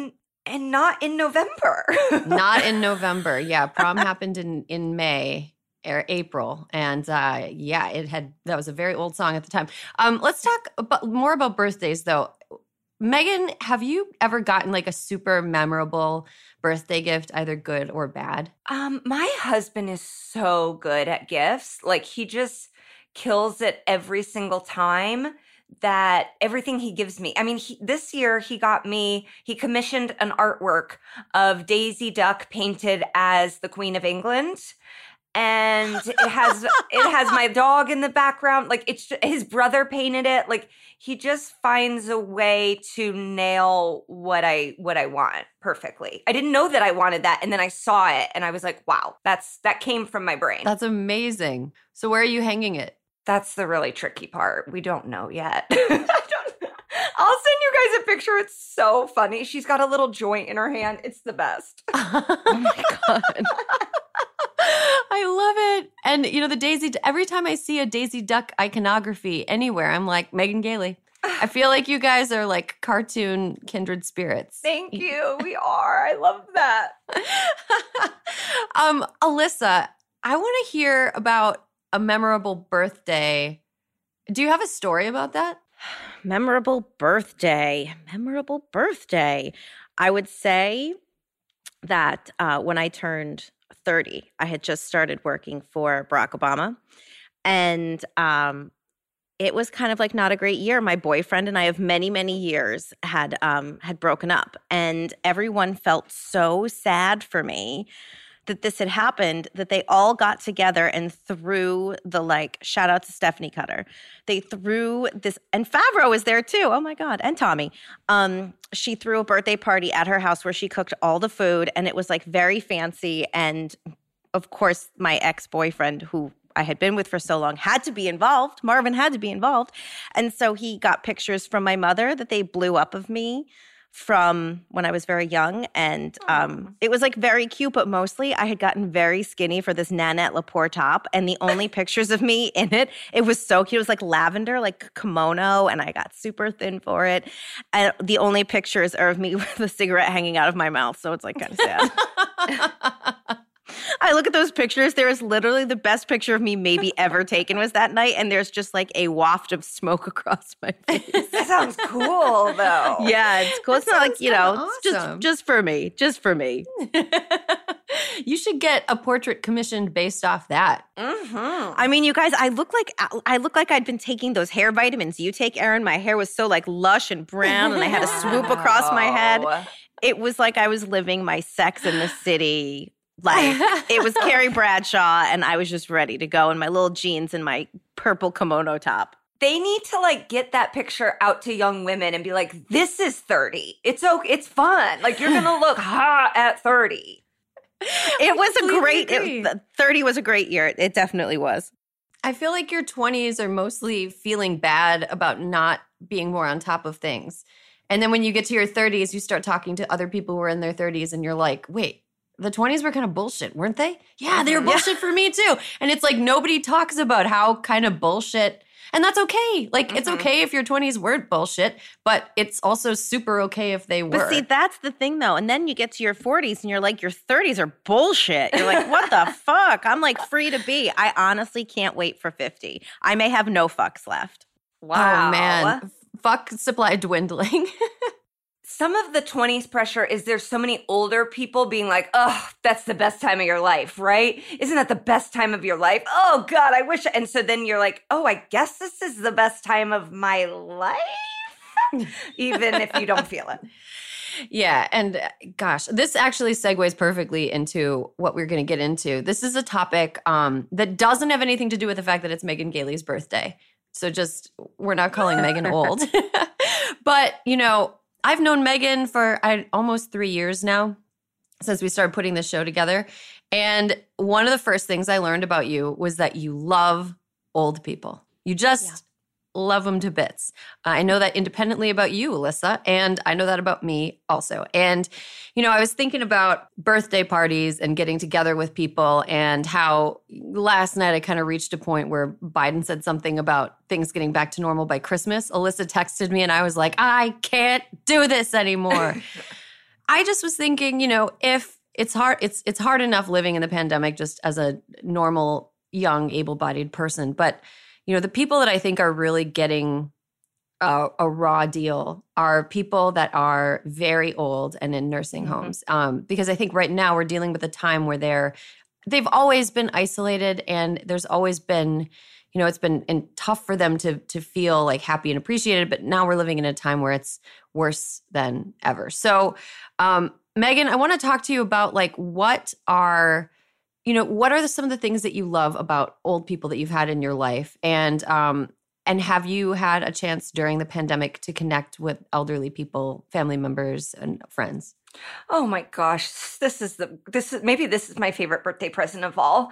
And not in November. not in November. Yeah, prom happened in May. April. And that was a very old song at the time. Let's talk more about birthdays, though. Megan, have you ever gotten like a super memorable birthday gift, either good or bad? My husband is so good at gifts. Like, he just kills it every single time. That everything he gives me. I mean, this year he commissioned an artwork of Daisy Duck painted as the Queen of England. And it has my dog in the background. Like, it's his brother painted it. Like, he just finds a way to nail what I want perfectly. I didn't know that I wanted that, and then I saw it, and I was like, wow, that came from my brain. That's amazing. So where are you hanging it? That's the really tricky part. We don't know yet. I'll send you guys a picture. It's so funny. She's got a little joint in her hand. It's the best. Oh my God. I love it. And, every time I see a Daisy Duck iconography anywhere, I'm like, Megan Gailey. I feel like you guys are like cartoon kindred spirits. Thank you. We are. I love that. Alyssa, I want to hear about a memorable birthday. Do you have a story about that? Memorable birthday. I would say that when I turned 30, I had just started working for Barack Obama. And it was kind of like not a great year. My boyfriend and I of many, many years had broken up. And everyone felt so sad for me that this had happened, that they all got together and threw the shout out to Stephanie Cutter. They threw this, and Favreau was there too. Oh my God. And Tommy. She threw a birthday party at her house where she cooked all the food, and it was like very fancy. And of course, my ex-boyfriend, who I had been with for so long, had to be involved. Marvin had to be involved. And so he got pictures from my mother that they blew up of me from when I was very young. And it was like very cute, but mostly I had gotten very skinny for this Nanette Lepore top. And the only pictures of me in it, it was so cute. It was like lavender, like kimono, and I got super thin for it. And the only pictures are of me with a cigarette hanging out of my mouth. So it's like kind of sad. I look at those pictures. There is literally the best picture of me maybe ever taken was that night. And there's just like a waft of smoke across my face. That sounds cool, though. Yeah, it's cool. It's not like, it's awesome. just for me. Just for me. You should get a portrait commissioned based off that. Mm-hmm. I mean, you guys, I look like I'd been taking those hair vitamins you take, Erin. My hair was so like lush and brown, and I had a swoop across my head. It was like I was living my Sex in the City life. It was Carrie Bradshaw, and I was just ready to go in my little jeans and my purple kimono top. They need to get that picture out to young women and be like, this is 30. It's okay. It's fun. Like, you're going to look hot at 30. It was 30 was a great year. It definitely was. I feel like your 20s are mostly feeling bad about not being more on top of things. And then when you get to your 30s, you start talking to other people who are in their 30s and you're like, wait, the 20s were kind of bullshit, weren't they? Yeah, they were bullshit for me too. And it's like nobody talks about how kind of bullshit, and that's okay. Like, it's okay if your 20s weren't bullshit, but it's also super okay if they were. But see, that's the thing though. And then you get to your 40s and you're like, your 30s are bullshit. You're like, what the fuck? I'm like free to be. I honestly can't wait for 50. I may have no fucks left. Wow. Oh man, fuck supply dwindling. Some of the 20s pressure is there's so many older people being like, oh, that's the best time of your life, right? Isn't that the best time of your life? Oh, God, I wish. And so then you're like, oh, I guess this is the best time of my life, even if you don't feel it. Yeah. And gosh, this actually segues perfectly into what we're going to get into. This is a topic that doesn't have anything to do with the fact that it's Megan Gailey's birthday. So we're not calling Megan old. But, I've known Megan for almost 3 years now, since we started putting this show together. And one of the first things I learned about you was that you love old people. You just love them to bits. I know that independently about you, Alyssa, and I know that about me also. And, I was thinking about birthday parties and getting together with people, and how last night I kind of reached a point where Biden said something about things getting back to normal by Christmas. Alyssa texted me and I was like, I can't do this anymore. I just was thinking, if it's hard. It's hard enough living in the pandemic just as a normal, young, able-bodied person. But, the people that I think are really getting a raw deal are people that are very old and in nursing homes. Because I think right now we're dealing with a time where they've always been isolated, and there's always been, it's been tough for them to feel like happy and appreciated. But now we're living in a time where it's worse than ever. So, Megan, I want to talk to you about like what are some of the things that you love about old people that you've had in your life, and have you had a chance during the pandemic to connect with elderly people, family members, and friends? Oh my gosh, this is my favorite birthday present of all.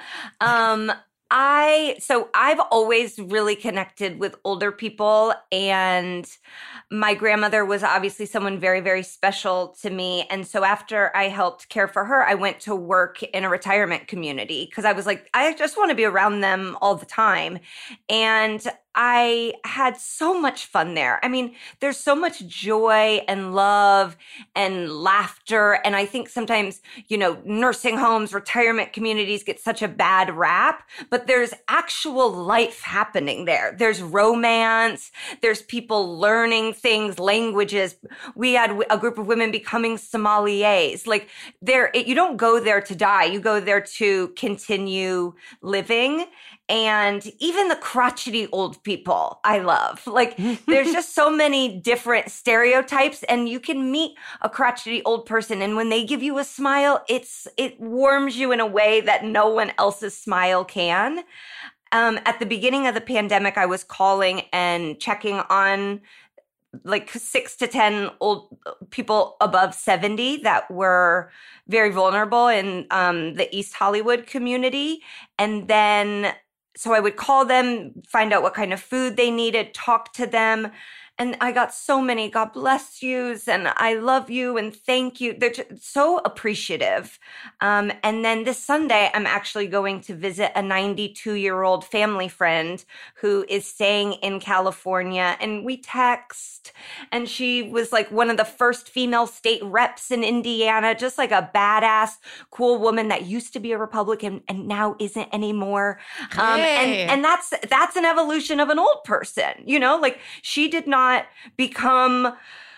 I've always really connected with older people, and my grandmother was obviously someone very, very special to me. And so after I helped care for her, I went to work in a retirement community because I was like, I just want to be around them all the time. And I had so much fun there. I mean, there's so much joy and love and laughter. And I think sometimes, nursing homes, retirement communities get such a bad rap, but there's actual life happening there. There's romance. There's people learning things, languages. We had a group of women becoming sommeliers. Like you don't go there to die. You go there to continue living. And even the crotchety old people, I love. Like, there's just so many different stereotypes, and you can meet a crotchety old person, and when they give you a smile, it warms you in a way that no one else's smile can. At the beginning of the pandemic, I was calling and checking on like 6 to 10 old people above 70 that were very vulnerable in the East Hollywood community, and then so I would call them, find out what kind of food they needed, talk to them. And I got so many God bless yous and I love you and thank you. They're so appreciative. And then this Sunday, I'm actually going to visit a 92-year-old family friend who is staying in California. And we text, and she was like one of the first female state reps in Indiana, just like a badass, cool woman that used to be a Republican and now isn't anymore. And that's an evolution of an old person, like she did not become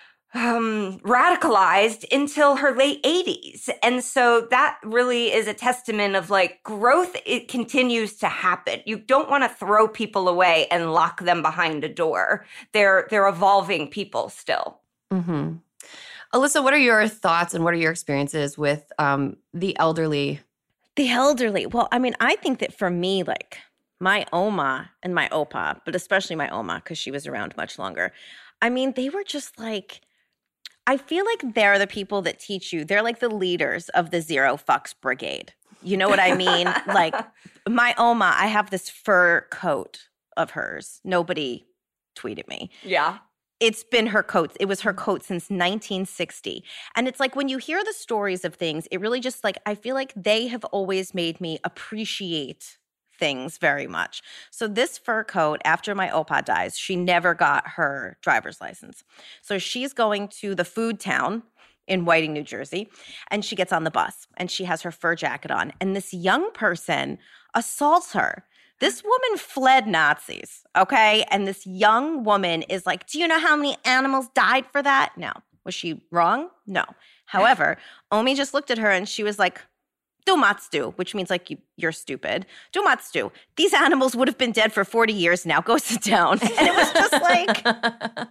radicalized until her late 80s. And so that really is a testament of like growth. It continues to happen. You don't want to throw people away and lock them behind a door. They're evolving people still. Mm-hmm. Alyssa, what are your thoughts and what are your experiences with the elderly? The elderly. Well, I mean, I think that for me, like, my Oma and my Opa, but especially my Oma, because she was around much longer. I mean, they were just like, I feel like they're the people that teach you. They're like the leaders of the Zero Fucks Brigade. You know what I mean? Like my Oma, I have this fur coat of hers. Nobody tweeted me. Yeah. It's been her coat. It was her coat since 1960. And it's like when you hear the stories of things, it really just like, I feel like they have always made me appreciate things very much. So this fur coat, after my Opa dies, she never got her driver's license. So she's going to the food town in Whiting, New Jersey, and she gets on the bus and she has her fur jacket on. And this young person assaults her. This woman fled Nazis, okay? And this young woman is like, do you know how many animals died for that? No. Was she wrong? No. However, Omi just looked at her and she was like, Dumatstu, which means like you're stupid. Dumatstu. These animals would have been dead for 40 years now. Go sit down. And it was just like, and to her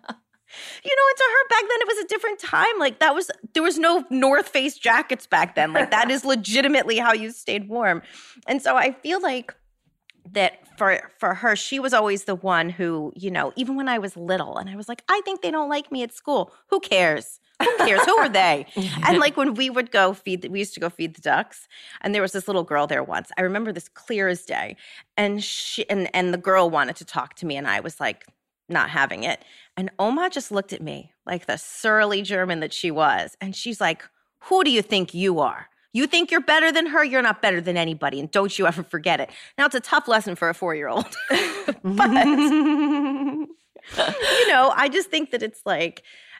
back then, it was a different time. Like there was no North Face jackets back then. Like that is legitimately how you stayed warm. And so I feel like that for her, she was always the one who, even when I was little and I was like, I think they don't like me at school. Who cares? Who cares? Who are they? And like when we would go we used to go feed the ducks, and there was this little girl there once. I remember this clear as day. And she and the girl wanted to talk to me, and I was like not having it. And Oma just looked at me like the surly German that she was, and she's like, "Who do you think you are? You think you're better than her? You're not better than anybody, and don't you ever forget it." Now it's a tough lesson for a 4-year-old, but I just think that it's like.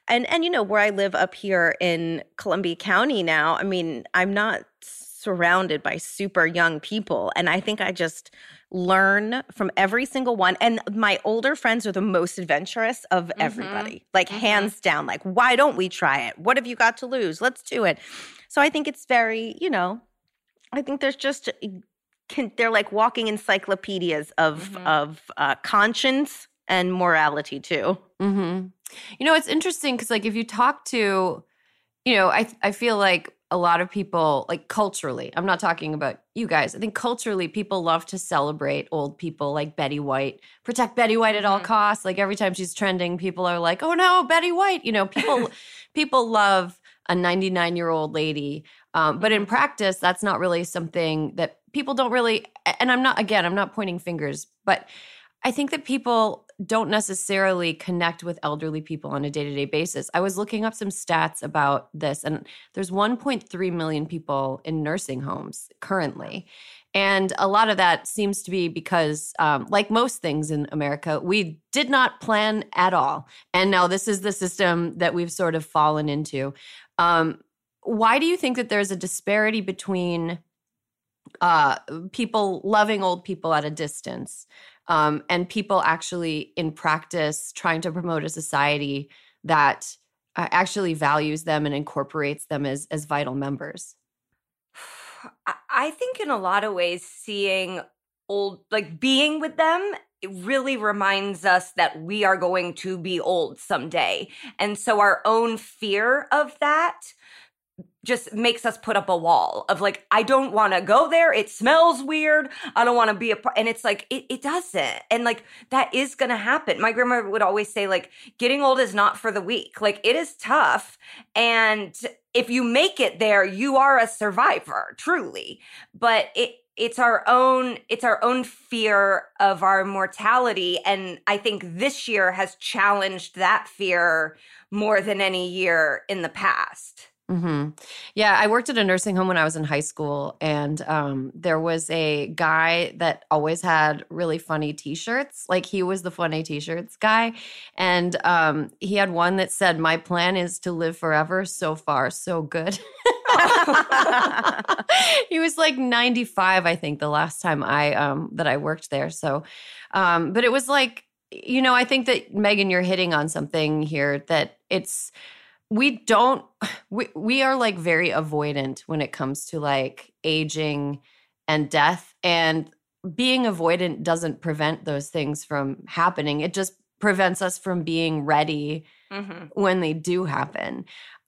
And you know, where I live up here in Columbia County now, I mean, I'm not surrounded by super young people. And I think I just learn from every single one. And my older friends are the most adventurous of everybody, like hands down. Like, why don't we try it? What have you got to lose? Let's do it. So I think it's very, you know, I think there's just, they're like walking encyclopedias of conscience and morality too. You know, it's interesting because like if you talk to, you know, I feel like a lot of people, like culturally, I'm not talking about you guys. I think culturally people love to celebrate old people like Betty White, protect Betty White at all costs. Like every time she's trending, people are like, oh no, Betty White. You know, people love a 99-year-old lady. But in practice, that's not really something that people don't really, and I'm not pointing fingers, but I think that people don't necessarily connect with elderly people on a day-to-day basis. I was looking up some stats about this, and there's 1.3 million people in nursing homes currently. And a lot of that seems to be because, like most things in America, we did not plan at all. And now this is the system that we've sort of fallen into. Why do you think that there's a disparity between people loving old people at a distance and people actually in practice trying to promote a society that actually values them and incorporates them as vital members? I think in a lot of ways, seeing old, like being with them, it really reminds us that we are going to be old someday. And so our own fear of that just makes us put up a wall of like, I don't want to go there. It smells weird. I don't want to be a part. And it's like, it doesn't. And like, that is going to happen. My grandma would always say like, getting old is not for the weak. Like it is tough. And if you make it there, you are a survivor, truly. But it's our own fear of our mortality. And I think this year has challenged that fear more than any year in the past. Yeah, I worked at a nursing home when I was in high school, and there was a guy that always had really funny T-shirts. Like he was the funny T-shirts guy, and he had one that said, "My plan is to live forever. So far, so good." He was like 95, I think, the last time I worked there. So, but it was like, you know, I think that Megan, you're hitting on something here that it's. We are like very avoidant when it comes to like aging and death, and being avoidant doesn't prevent those things from happening. It just prevents us from being ready when they do happen.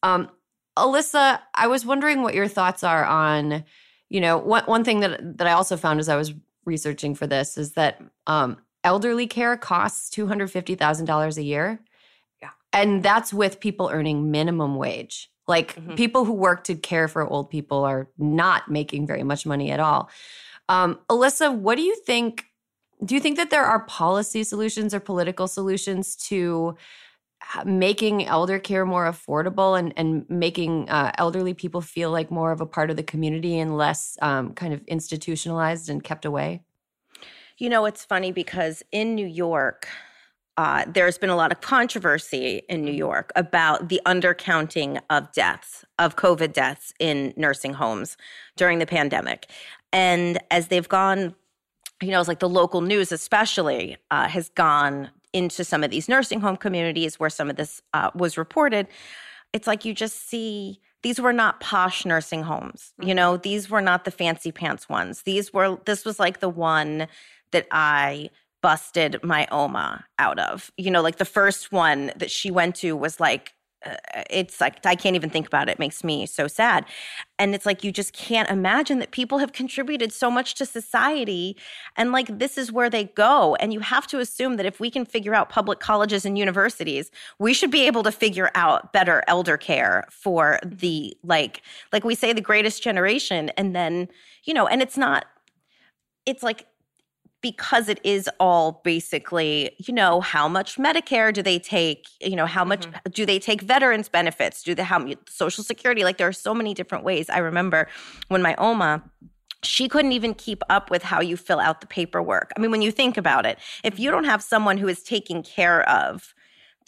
Alyssa, I was wondering what your thoughts are on, you know, one thing that I also found as I was researching for this is that elderly care costs $250,000 a year. And that's with people earning minimum wage. Like people who work to care for old people are not making very much money at all. Alyssa, what do you think? Do you think that there are policy solutions or political solutions to making elder care more affordable and making elderly people feel like more of a part of the community and less kind of institutionalized and kept away? You know, it's funny because in New York, there's been a lot of controversy in New York about the undercounting of deaths, of COVID deaths in nursing homes during the pandemic. And as they've gone, you know, it's like the local news especially has gone into some of these nursing home communities where some of this was reported. It's like you just see these were not posh nursing homes. You know, these were not the fancy pants ones. This was like the one that I busted my Oma out of. You know, like the first one that she went to was like, it's like, I can't even think about it. It makes me so sad. And it's like, you just can't imagine that people have contributed so much to society. And like, this is where they go. And you have to assume that if we can figure out public colleges and universities, we should be able to figure out better elder care for the, like we say, the greatest generation. And then, you know, and it's like, because it is all basically, you know, how much Medicare do they take? You know, how much do they take veterans benefits? Social Security? Like there are so many different ways. I remember when my Oma, she couldn't even keep up with how you fill out the paperwork. I mean, when you think about it, if you don't have someone who is taking care of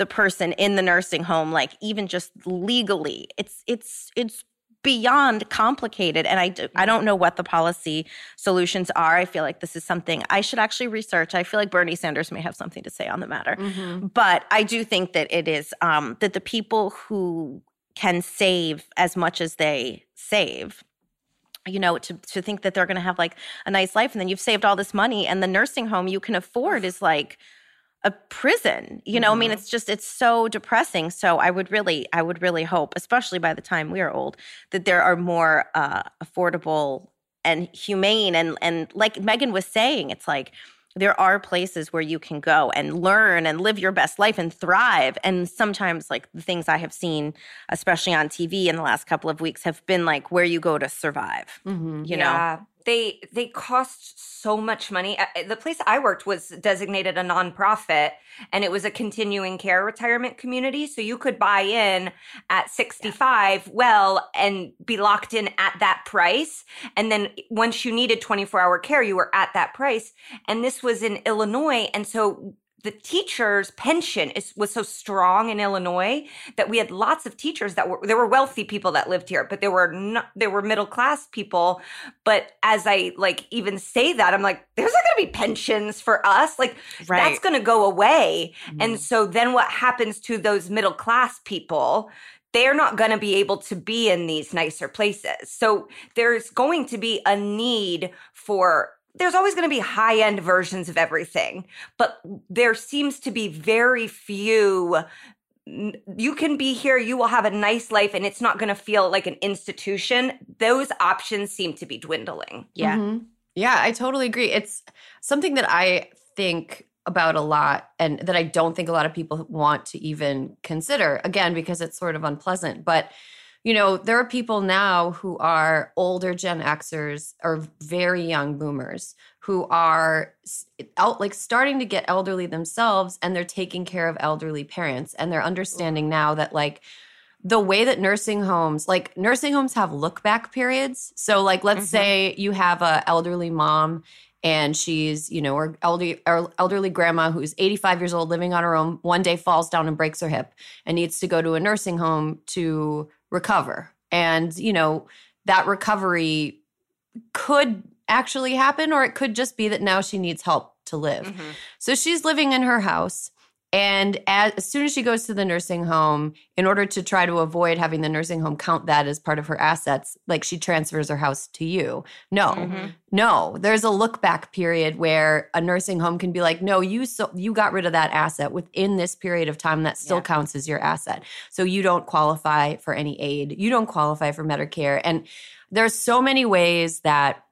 the person in the nursing home, like even just legally. It's beyond complicated, and I don't know what the policy solutions are. I feel like this is something I should actually research. I feel like Bernie Sanders may have something to say on the matter. But I do think that it is that the people who can save as much as they save, you know, to think that they're going to have like a nice life, and then you've saved all this money, and the nursing home you can afford is like a prison, you know. I mean, it's so depressing. So I would really hope, especially by the time we are old, that there are more affordable and humane and like Megan was saying, it's like there are places where you can go and learn and live your best life and thrive. And sometimes like the things I have seen, especially on TV in the last couple of weeks, have been like where you go to survive, you know? They cost so much money. The place I worked was designated a nonprofit, and it was a continuing care retirement community. So you could buy in at 65, and be locked in at that price. And then once you needed 24-hour care, you were at that price. And this was in Illinois. And so the teachers' pension was so strong in Illinois that we had lots of teachers there were wealthy people that lived here, but there were middle class people. But as I like even say that, I'm like, there's not going to be pensions for us. Like that's going to go away. And so then what happens to those middle class people? They're not going to be able to be in these nicer places. So there's going to be a need for. There's always going to be high-end versions of everything, but there seems to be very few. You can be here, you will have a nice life, and it's not going to feel like an institution. Those options seem to be dwindling. Yeah. Yeah, I totally agree. It's something that I think about a lot and that I don't think a lot of people want to even consider, again, because it's sort of unpleasant. But you know, there are people now who are older Gen Xers or very young boomers who are starting to get elderly themselves, and they're taking care of elderly parents. And they're understanding now that like the way that nursing homes have look back periods. So like, let's say you have a elderly mom and she's, you know, or elderly grandma who's 85 years old living on her own, one day falls down and breaks her hip and needs to go to a nursing home to recover. And, you know, that recovery could actually happen, or it could just be that now she needs help to live. So she's living in her house. And as soon as she goes to the nursing home, in order to try to avoid having the nursing home count that as part of her assets, like she transfers her house to you. No, there's a look back period where a nursing home can be like, no, you got rid of that asset within this period of time that still counts as your asset. So you don't qualify for any aid. You don't qualify for Medicare. And there's so many ways that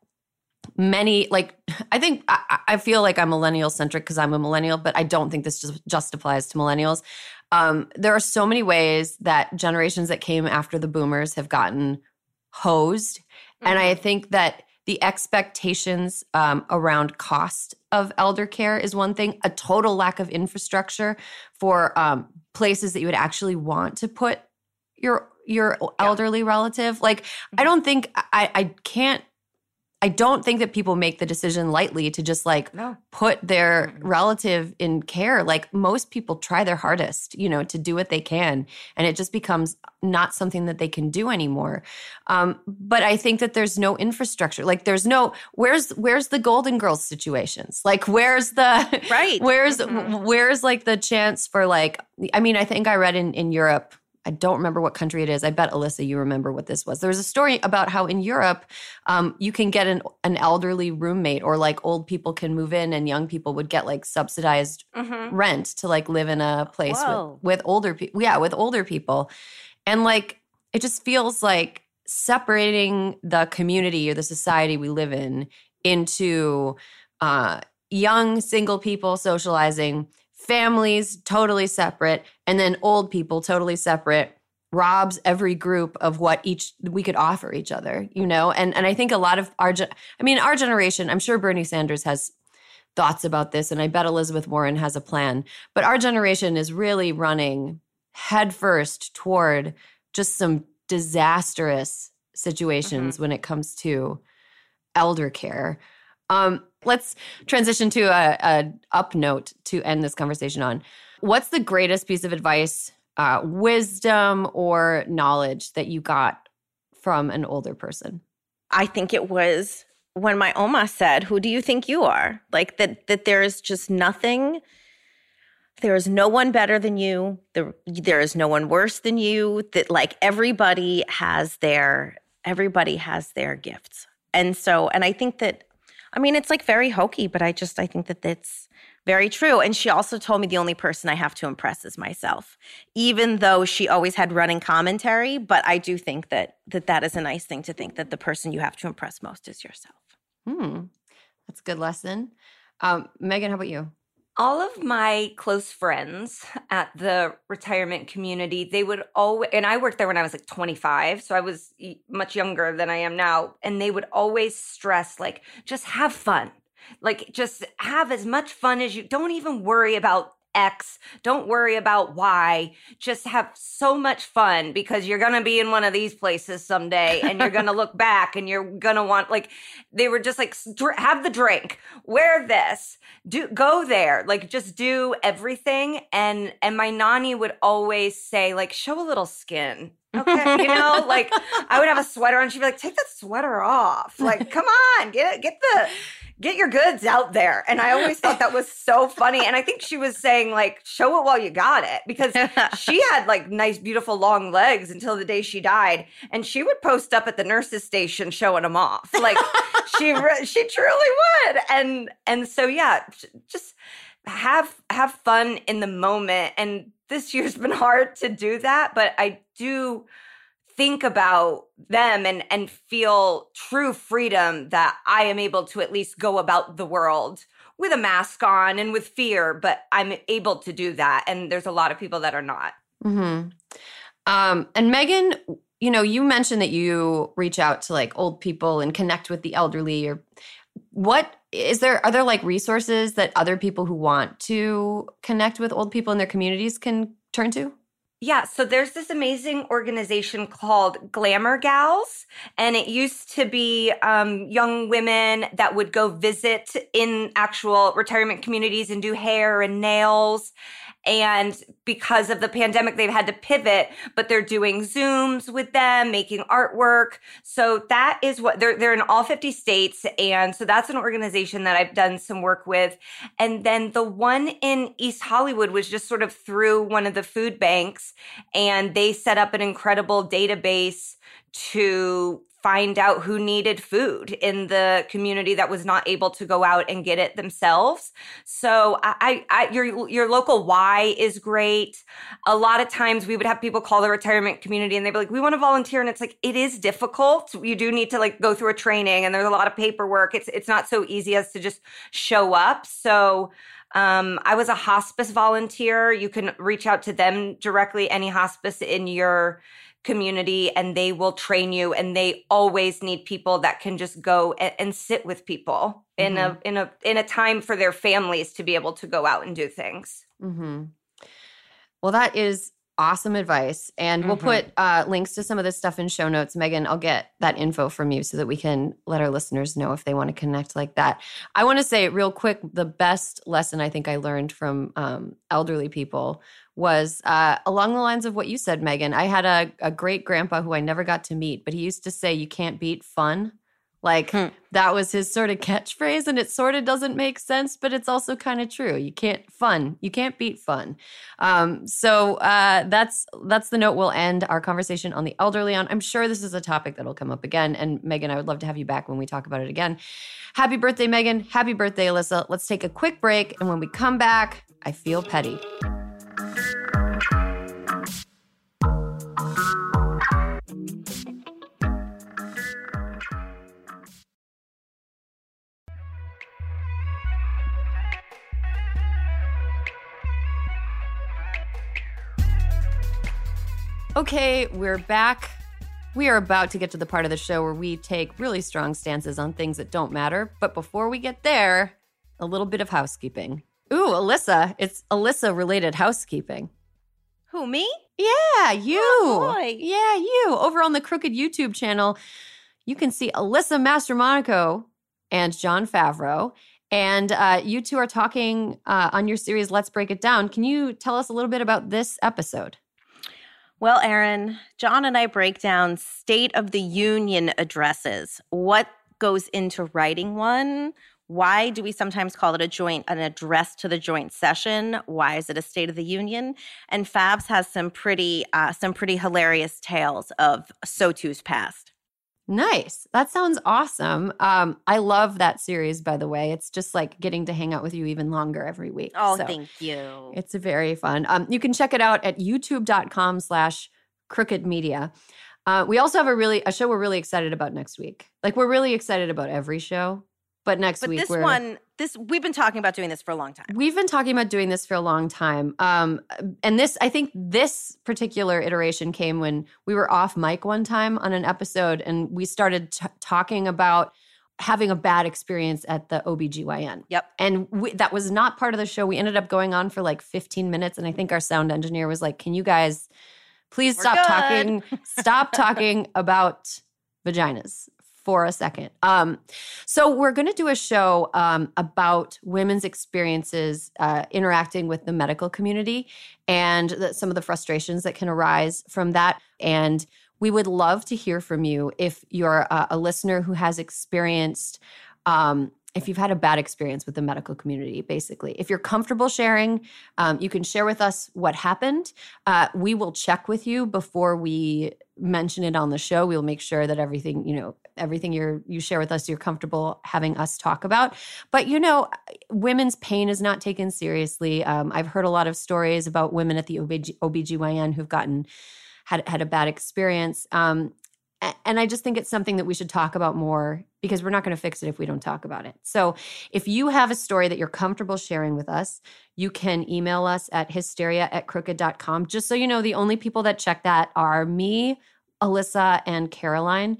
I feel like I'm millennial centric because I'm a millennial, but I don't think this just applies to millennials. There are so many ways that generations that came after the boomers have gotten hosed. And I think that the expectations around cost of elder care is one thing, a total lack of infrastructure for places that you would actually want to put your elderly relative. Like, I don't think I don't think that people make the decision lightly to just like put their relative in care. Like most people try their hardest, you know, to do what they can. And it just becomes not something that they can do anymore. But I think that there's no infrastructure. Like there's no, where's the Golden Girls situations? Like where's the, where's like the chance for like, I mean, I think I read in Europe, I don't remember what country it is. I bet, Alyssa, you remember what this was. There was a story about how in Europe, you can get an elderly roommate, or like old people can move in and young people would get like subsidized rent to like live in a place with older people. Yeah, with older people. And like, it just feels like separating the community or the society we live in into young single people socializing, families totally separate, and then old people totally separate, robs every group of what we could offer each other, you know? And I think a lot of our generation, I'm sure Bernie Sanders has thoughts about this, and I bet Elizabeth Warren has a plan, but our generation is really running headfirst toward just some disastrous situations when it comes to elder care. Let's transition to a up note to end this conversation on. What's the greatest piece of advice, wisdom, or knowledge that you got from an older person? I think it was when my Oma said, "Who do you think you are?" Like that there is just nothing. There is no one better than you. There is no one worse than you. That like everybody has their gifts. And I think that, I mean, it's like very hokey, but I think that that's very true. And she also told me the only person I have to impress is myself, even though she always had running commentary. But I do think that is a nice thing to think, that the person you have to impress most is yourself. That's a good lesson. Megan, how about you? All of my close friends at the retirement community, they would always, and I worked there when I was like 25, so I was much younger than I am now, and they would always stress, like, just have fun. Like, just have as much fun as you, don't even worry about X, don't worry about Y, just have so much fun, because you're going to be in one of these places someday and you're going to look back and you're going to want, like, they were just like, have the drink, wear this, go there, like, just do everything. And my nanny would always say, like, show a little skin. Okay. You know, like, I would have a sweater on. She'd be like, take that sweater off. Like, come on, get your goods out there. And I always thought that was so funny. And I think she was saying, like, show it while you got it, because she had like nice, beautiful long legs until the day she died. And she would post up at the nurse's station showing them off. Like she truly would. And so, yeah, just have fun in the moment. And this year's been hard to do that, but I do think about them and feel true freedom that I am able to at least go about the world with a mask on and with fear, but I'm able to do that. And there's a lot of people that are not. Mm-hmm. And Megan, you know, you mentioned that you reach out to like old people and connect with the elderly, or are there like resources that other people who want to connect with old people in their communities can turn to? Yeah, so there's this amazing organization called Glamour Gals, and it used to be young women that would go visit in actual retirement communities and do hair and nails. And because of the pandemic, they've had to pivot, but they're doing Zooms with them, making artwork. So that is what they're in all 50 states. And so that's an organization that I've done some work with. And then the one in East Hollywood was just sort of through one of the food banks, and they set up an incredible database to find out who needed food in the community that was not able to go out and get it themselves. So your local Y is great. A lot of times we would have people call the retirement community and they'd be like, we want to volunteer. And it's like, it is difficult. You do need to like go through a training, and there's a lot of paperwork. It's not so easy as to just show up. So I was a hospice volunteer. You can reach out to them directly, any hospice in your community, and they will train you. And they always need people that can just go and sit with people in a time for their families to be able to go out and do things. Mm-hmm. Well, that is awesome advice. And we'll put links to some of this stuff in show notes. Megan, I'll get that info from you so that we can let our listeners know if they want to connect like that. I want to say real quick, the best lesson I think I learned from elderly people was along the lines of what you said, Megan. I had a great grandpa who I never got to meet, but he used to say, you can't beat fun. Like that was his sort of catchphrase, and it sort of doesn't make sense, but it's also kind of true. You can't beat fun. So that's the note we'll end our conversation on the elderly on. I'm sure this is a topic that'll come up again. And Megan, I would love to have you back when we talk about it again. Happy birthday, Megan. Happy birthday, Alyssa. Let's take a quick break. And when we come back, I feel petty. Okay, we're back. We are about to get to the part of the show where we take really strong stances on things that don't matter. But before we get there, a little bit of housekeeping. Ooh, Alyssa, it's Alyssa-related housekeeping. Who, me? Yeah, you. Oh, boy. Yeah, you. Over on the Crooked YouTube channel, you can see Alyssa Mastromonaco and Jon Favreau. And you two are talking on your series, Let's Break It Down. Can you tell us a little bit about this episode? Well, Erin, John and I break down State of the Union addresses. What goes into writing one? Why do we sometimes call it an address to the joint session? Why is it a State of the Union? And Fabs has some pretty hilarious tales of SOTU's past. Nice. That sounds awesome. I love that series, by the way. It's just like getting to hang out with you even longer every week. Oh, so thank you. It's very fun. You can check it out at youtube.com/crookedmedia. We also have a show we're really excited about next week. Like, we're really excited about every show. But next week, we've been talking about doing this for a long time. We've been talking about doing this for a long time. And I think this particular iteration came when we were off mic one time on an episode, and we started talking about having a bad experience at the OBGYN. Yep. And that was not part of the show. We ended up going on for like 15 minutes, and I think our sound engineer was like, can you guys please stop talking about vaginas for a second. So we're going to do a show about women's experiences interacting with the medical community and some of the frustrations that can arise from that. And we would love to hear from you if you're a listener who has experienced if you've had a bad experience with the medical community, basically. If you're comfortable sharing, you can share with us what happened. We will check with you before we mention it on the show. We'll make sure that everything you share with us, you're comfortable having us talk about. But, women's pain is not taken seriously. I've heard a lot of stories about women at the OBGYN who've had a bad experience. And I just think it's something that we should talk about more, because we're not going to fix it if we don't talk about it. So if you have a story that you're comfortable sharing with us, you can email us at hysteria@crooked.com. Just so you know, the only people that check that are me, Alyssa, and Caroline.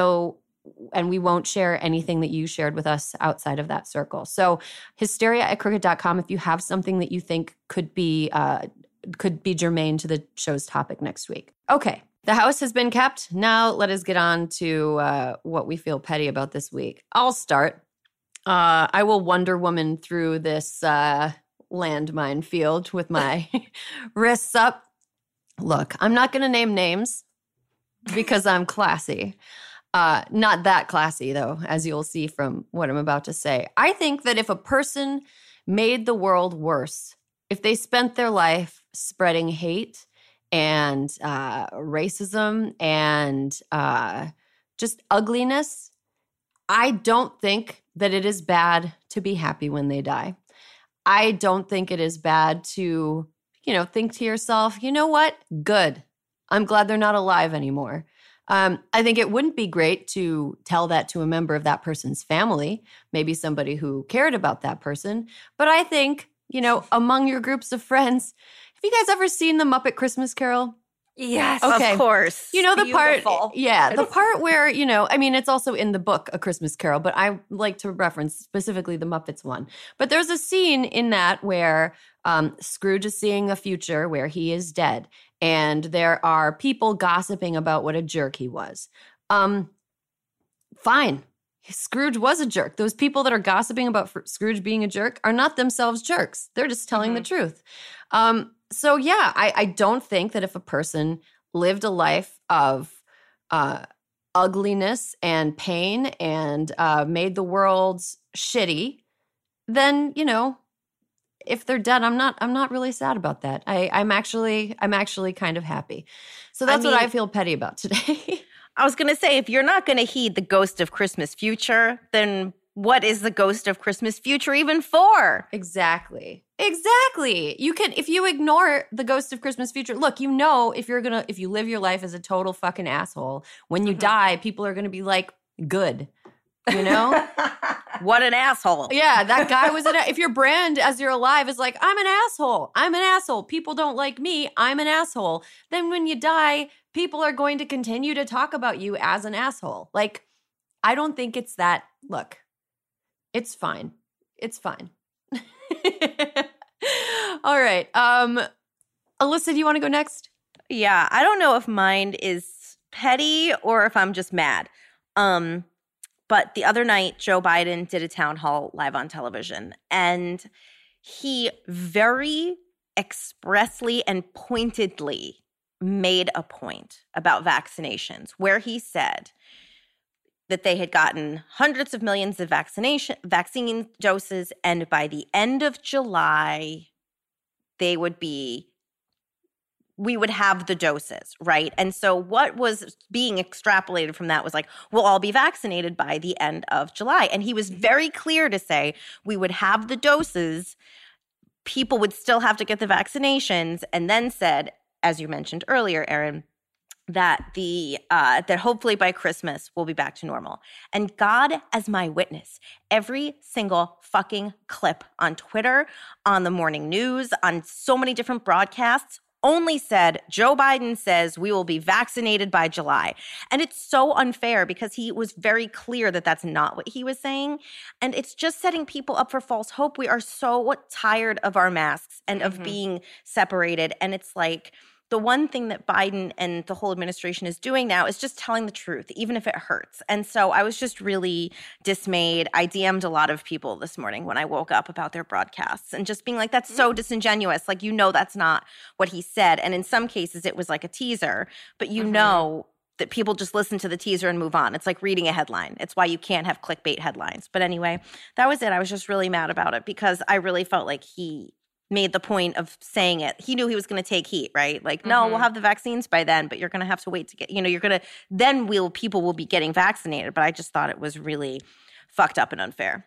And we won't share anything that you shared with us outside of that circle. So hysteria@crooked.com if you have something that you think could be germane to the show's topic next week. Okay. The house has been kept. Now let us get on to what we feel petty about this week. I'll start. I will Wonder Woman through this landmine field with my wrists up. Look, I'm not going to name names because I'm classy. Not that classy, though, as you'll see from what I'm about to say. I think that if a person made the world worse, if they spent their life spreading hate and racism and just ugliness, I don't think that it is bad to be happy when they die. I don't think it is bad to, think to yourself, you know what? Good. I'm glad they're not alive anymore. I think it wouldn't be great to tell that to a member of that person's family, maybe somebody who cared about that person. But I think, among your groups of friends, have you guys ever seen The Muppet Christmas Carol? Yes, okay. Of course. The part, the part where, it's also in the book, A Christmas Carol, but I like to reference specifically the Muppets one. But there's a scene in that where Scrooge is seeing a future where he is dead, and there are people gossiping about what a jerk he was. Fine. Scrooge was a jerk. Those people that are gossiping about Scrooge being a jerk are not themselves jerks. They're just telling the truth. So yeah, I don't think that if a person lived a life of ugliness and pain and made the world shitty, then if they're dead, I'm not really sad about that. I'm actually kind of happy. So that's what I feel petty about today. I was going to say, if you're not going to heed the Ghost of Christmas Future, then what is the Ghost of Christmas Future even for? Exactly. You can, if you ignore the Ghost of Christmas Future, look, if you live your life as a total fucking asshole, when you die, people are going to be like, good, What an asshole. Yeah, that guy was if your brand as you're alive is like, I'm an asshole. People don't like me. I'm an asshole. Then when you die, people are going to continue to talk about you as an asshole. Like, I don't think it's that. Look, it's fine. All right. Alyssa, do you want to go next? Yeah, I don't know if mine is petty or if I'm just mad. But But the other night, Joe Biden did a town hall live on television, and he very expressly and pointedly made a point about vaccinations, where he said that they had gotten hundreds of millions of vaccine doses, and by the end of July, we would have the doses, right? And so what was being extrapolated from that was like, we'll all be vaccinated by the end of July. And he was very clear to say we would have the doses, people would still have to get the vaccinations, and then said, as you mentioned earlier, Erin, that that hopefully by Christmas we'll be back to normal. And God as my witness, every single fucking clip on Twitter, on the morning news, on so many different broadcasts only said, Joe Biden says we will be vaccinated by July. And it's so unfair because he was very clear that that's not what he was saying. And it's just setting people up for false hope. We are so tired of our masks and of being separated. And it's like, the one thing that Biden and the whole administration is doing now is just telling the truth, even if it hurts. And so I was just really dismayed. I DM'd a lot of people this morning when I woke up about their broadcasts and just being like, that's so disingenuous. Like, that's not what he said. And in some cases, it was like a teaser, but know that people just listen to the teaser and move on. It's like reading a headline. It's why you can't have clickbait headlines. But anyway, that was it. I was just really mad about it because I really felt like he made the point of saying it. He knew he was going to take heat, right? Like, no, we'll have the vaccines by then, but you're going to have to wait to get, people will be getting vaccinated. But I just thought it was really fucked up and unfair.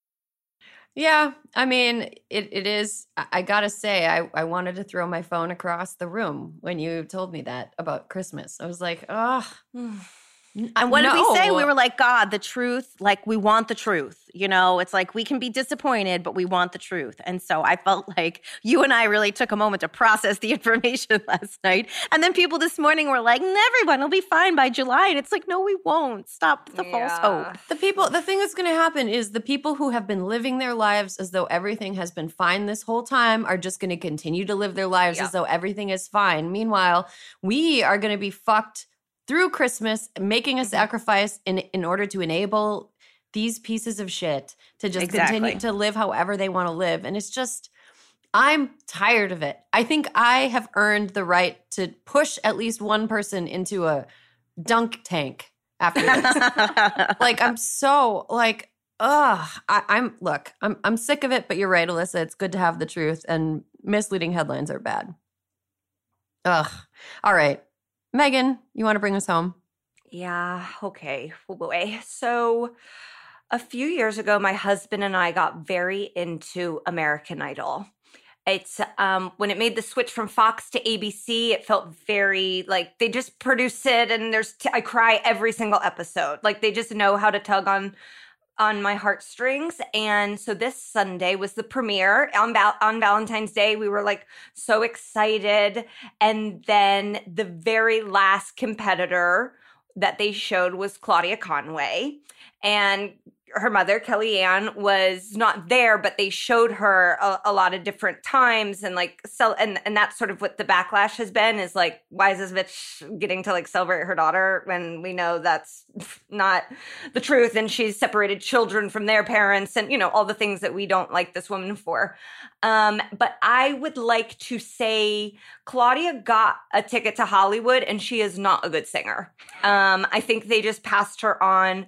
Yeah, I mean, it is. I gotta say, I wanted to throw my phone across the room when you told me that about Christmas. I was like, oh. And what did we say? We were like, God, the truth, like we want the truth. It's like we can be disappointed, but we want the truth. And so I felt like you and I really took a moment to process the information last night. And then people this morning were like, everyone will be fine by July. And it's like, no, we won't. Stop the false hope. The thing that's going to happen is the people who have been living their lives as though everything has been fine this whole time are just going to continue to live their lives as though everything is fine. Meanwhile, we are going to be fucked through Christmas, making a sacrifice in order to enable these pieces of shit to just continue to live however they want to live. And it's just, I'm tired of it. I think I have earned the right to push at least one person into a dunk tank after this. Like, I'm so like, I'm sick of it, but you're right, Alyssa. It's good to have the truth, and misleading headlines are bad. Ugh. All right. Megan, you want to bring us home? Yeah, okay. Oh boy. So a few years ago, my husband and I got very into American Idol. It's when it made the switch from Fox to ABC, it felt very like they just produce it, and I cry every single episode. Like they just know how to tug on my heartstrings. And so this Sunday was the premiere on Valentine's Day. We were like so excited. And then the very last competitor that they showed was Claudia Conway. And her mother, Kellyanne, was not there, but they showed her a lot of different times, and and that's sort of what the backlash has been, is like, why is this bitch getting to like celebrate her daughter when we know that's not the truth, and she's separated children from their parents, and all the things that we don't like this woman for. But I would like to say Claudia got a ticket to Hollywood, and she is not a good singer. I think they just passed her on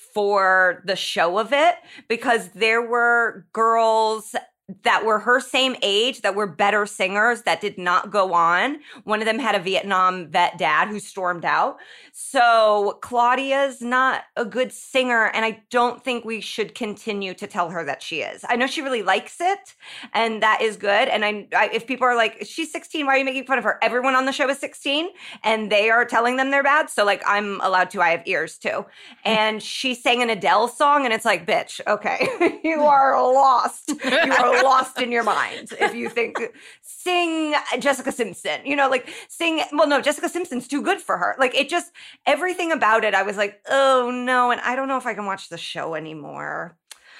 for the show of it, because there were girls that were her same age that were better singers that did not go on. One of them had a Vietnam vet dad who stormed out. So Claudia's not a good singer, and I don't think we should continue to tell her that she is. I know she really likes it, and that is good. And I if people are like, she's 16, why are you making fun of her? Everyone on the show is 16, and they are telling them they're bad. So like, I'm allowed to. I have ears too. And she sang an Adele song, and it's like, bitch, okay, you are lost. You are lost in your mind if you think sing Jessica Simpson, Jessica Simpson's too good for her. Like, it just, everything about it, I was like, oh no, and I don't know if I can watch the show anymore.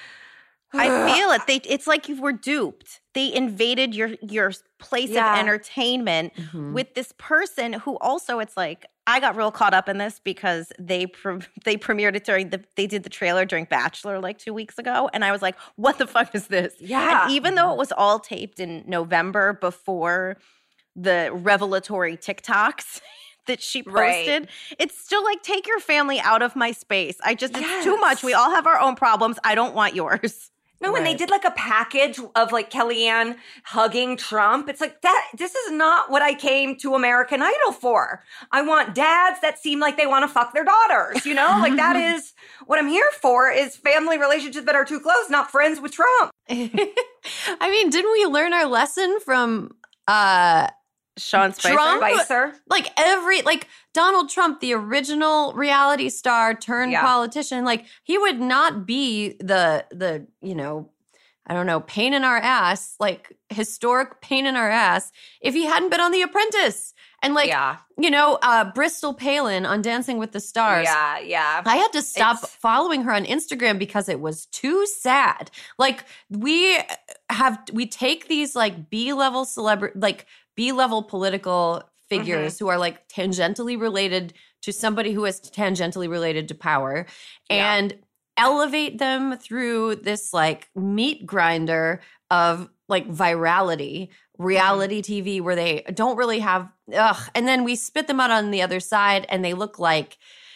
I feel it. It's like you were duped. They invaded your place of entertainment with this person who also, it's like, I got real caught up in this because they premiered it they did the trailer during Bachelor like 2 weeks ago. And I was like, what the fuck is this? Yeah. And even though it was all taped in November before the revelatory TikToks that she posted, it's still like, take your family out of my space. It's too much. We all have our own problems. I don't want yours. No, when they did like a package of like Kellyanne hugging Trump, it's like this is not what I came to American Idol for. I want dads that seem like they want to fuck their daughters, you know? Like that is what I'm here for, is family relationships that are too close, not friends with Trump. I mean, didn't we learn our lesson from Sean Spicer? Trump? Like Donald Trump, the original reality star turned politician, like he would not be the you know, I don't know, pain in our ass, like historic pain in our ass, if he hadn't been on The Apprentice. And like, you know, Bristol Palin on Dancing with the Stars. Yeah. I had to stop following her on Instagram because it was too sad. Like we take these like B-level B-level political figures who are like tangentially related to somebody who is tangentially related to power and elevate them through this like meat grinder of like virality, reality TV, where they don't really have, and then we spit them out on the other side and they look like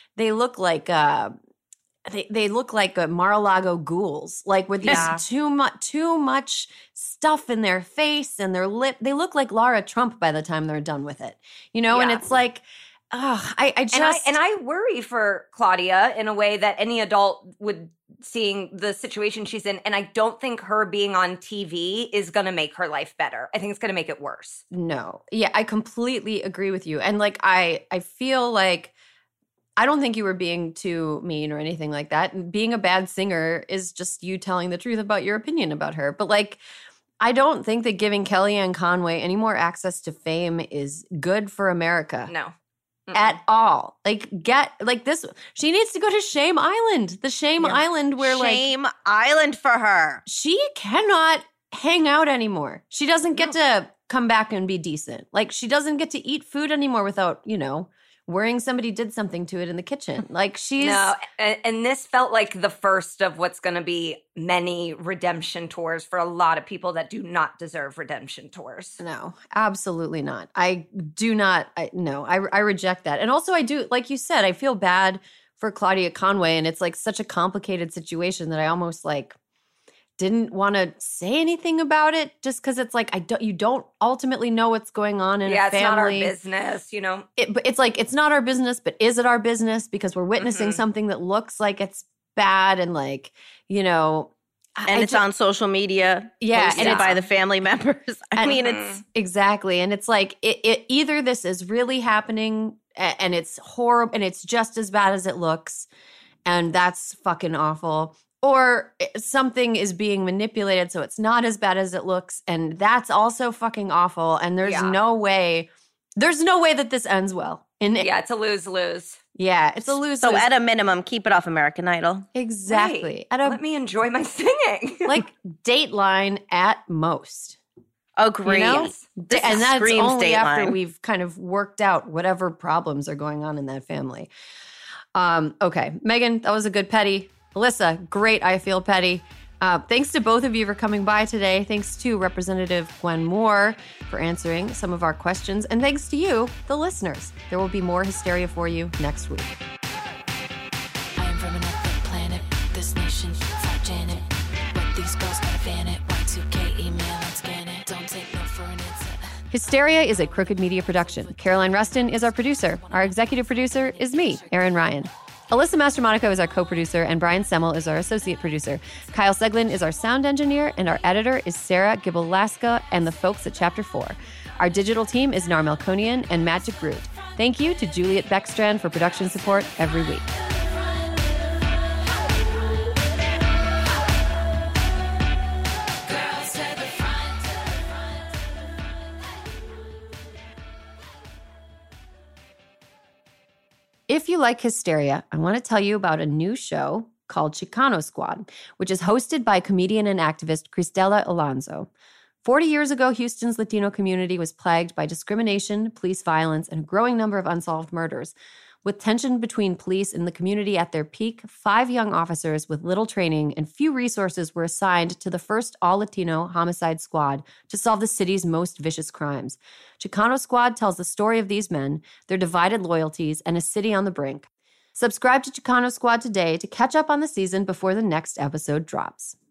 Mar-a-Lago ghouls, like with these too much stuff in their face and their lip. They look like Lara Trump by the time they're done with it, you know. And it's like, I worry for Claudia in a way that any adult would, seeing the situation she's in. And I don't think her being on TV is going to make her life better. I think it's going to make it worse. No, yeah, I completely agree with you. And like, I feel like, I don't think you were being too mean or anything like that. Being a bad singer is just you telling the truth about your opinion about her. But like, I don't think that giving Kellyanne Conway any more access to fame is good for America. No. At all. Like, she needs to go to Shame Island. The Shame Island where Shame Island for her. She cannot hang out anymore. She doesn't get to come back and be decent. Like, she doesn't get to eat food anymore without, you know, worrying somebody did something to it in the kitchen. Like, she's... No, and this felt like the first of what's going to be many redemption tours for a lot of people that do not deserve redemption tours. No, absolutely not. I do not. I reject that. And also I do, like you said, I feel bad for Claudia Conway, and it's like such a complicated situation that I almost like didn't want to say anything about it, just because it's like you don't ultimately know what's going on in a family. Yeah, it's not our business, you know. But it's like, it's not our business, but is it our business? Because we're witnessing something that looks like it's bad, and like, you know, and it's on social media, posted by the family members. I mean, it's exactly, and it's like it either this is really happening and it's horrible and it's just as bad as it looks, and that's fucking awful. Or something is being manipulated so it's not as bad as it looks, and that's also fucking awful. And there's no way that this ends well. It's a lose-lose. Yeah, it's a lose-lose. So at a minimum, keep it off American Idol. Exactly. Right. Let me enjoy my singing. Like Dateline at most. Agreed. You know? And that's only Dateline. after we've kind of worked out whatever problems are going on in that family. Okay, Megan, that was a good petty. Alyssa, great, I feel petty. Thanks to both of you for coming by today. Thanks to Representative Gwen Moore for answering some of our questions. And thanks to you, the listeners. There will be more hysteria for you next week. I am from another planet. This nation, fuck Janet. But these girls gotta fan it. Y2K, email and scan it. Don't take no for an answer. Hysteria is a Crooked Media production. Caroline Rustin is our producer. Our executive producer is me, Erin Ryan. Alyssa Mastromonaco is our co-producer, and Brian Semmel is our associate producer. Kyle Seglin is our sound engineer, and our editor is Sarah Gibalaska and the folks at Chapter 4. Our digital team is Nar Melkonian and Matt DeGroot. Thank you to Juliet Beckstrand for production support every week. If you like hysteria, I want to tell you about a new show called Chicano Squad, which is hosted by comedian and activist Cristela Alonso. 40 years ago, Houston's Latino community was plagued by discrimination, police violence, and a growing number of unsolved murders. With tension between police and the community at their peak, 5 young officers with little training and few resources were assigned to the first all-Latino homicide squad to solve the city's most vicious crimes. Chicano Squad tells the story of these men, their divided loyalties, and a city on the brink. Subscribe to Chicano Squad today to catch up on the season before the next episode drops.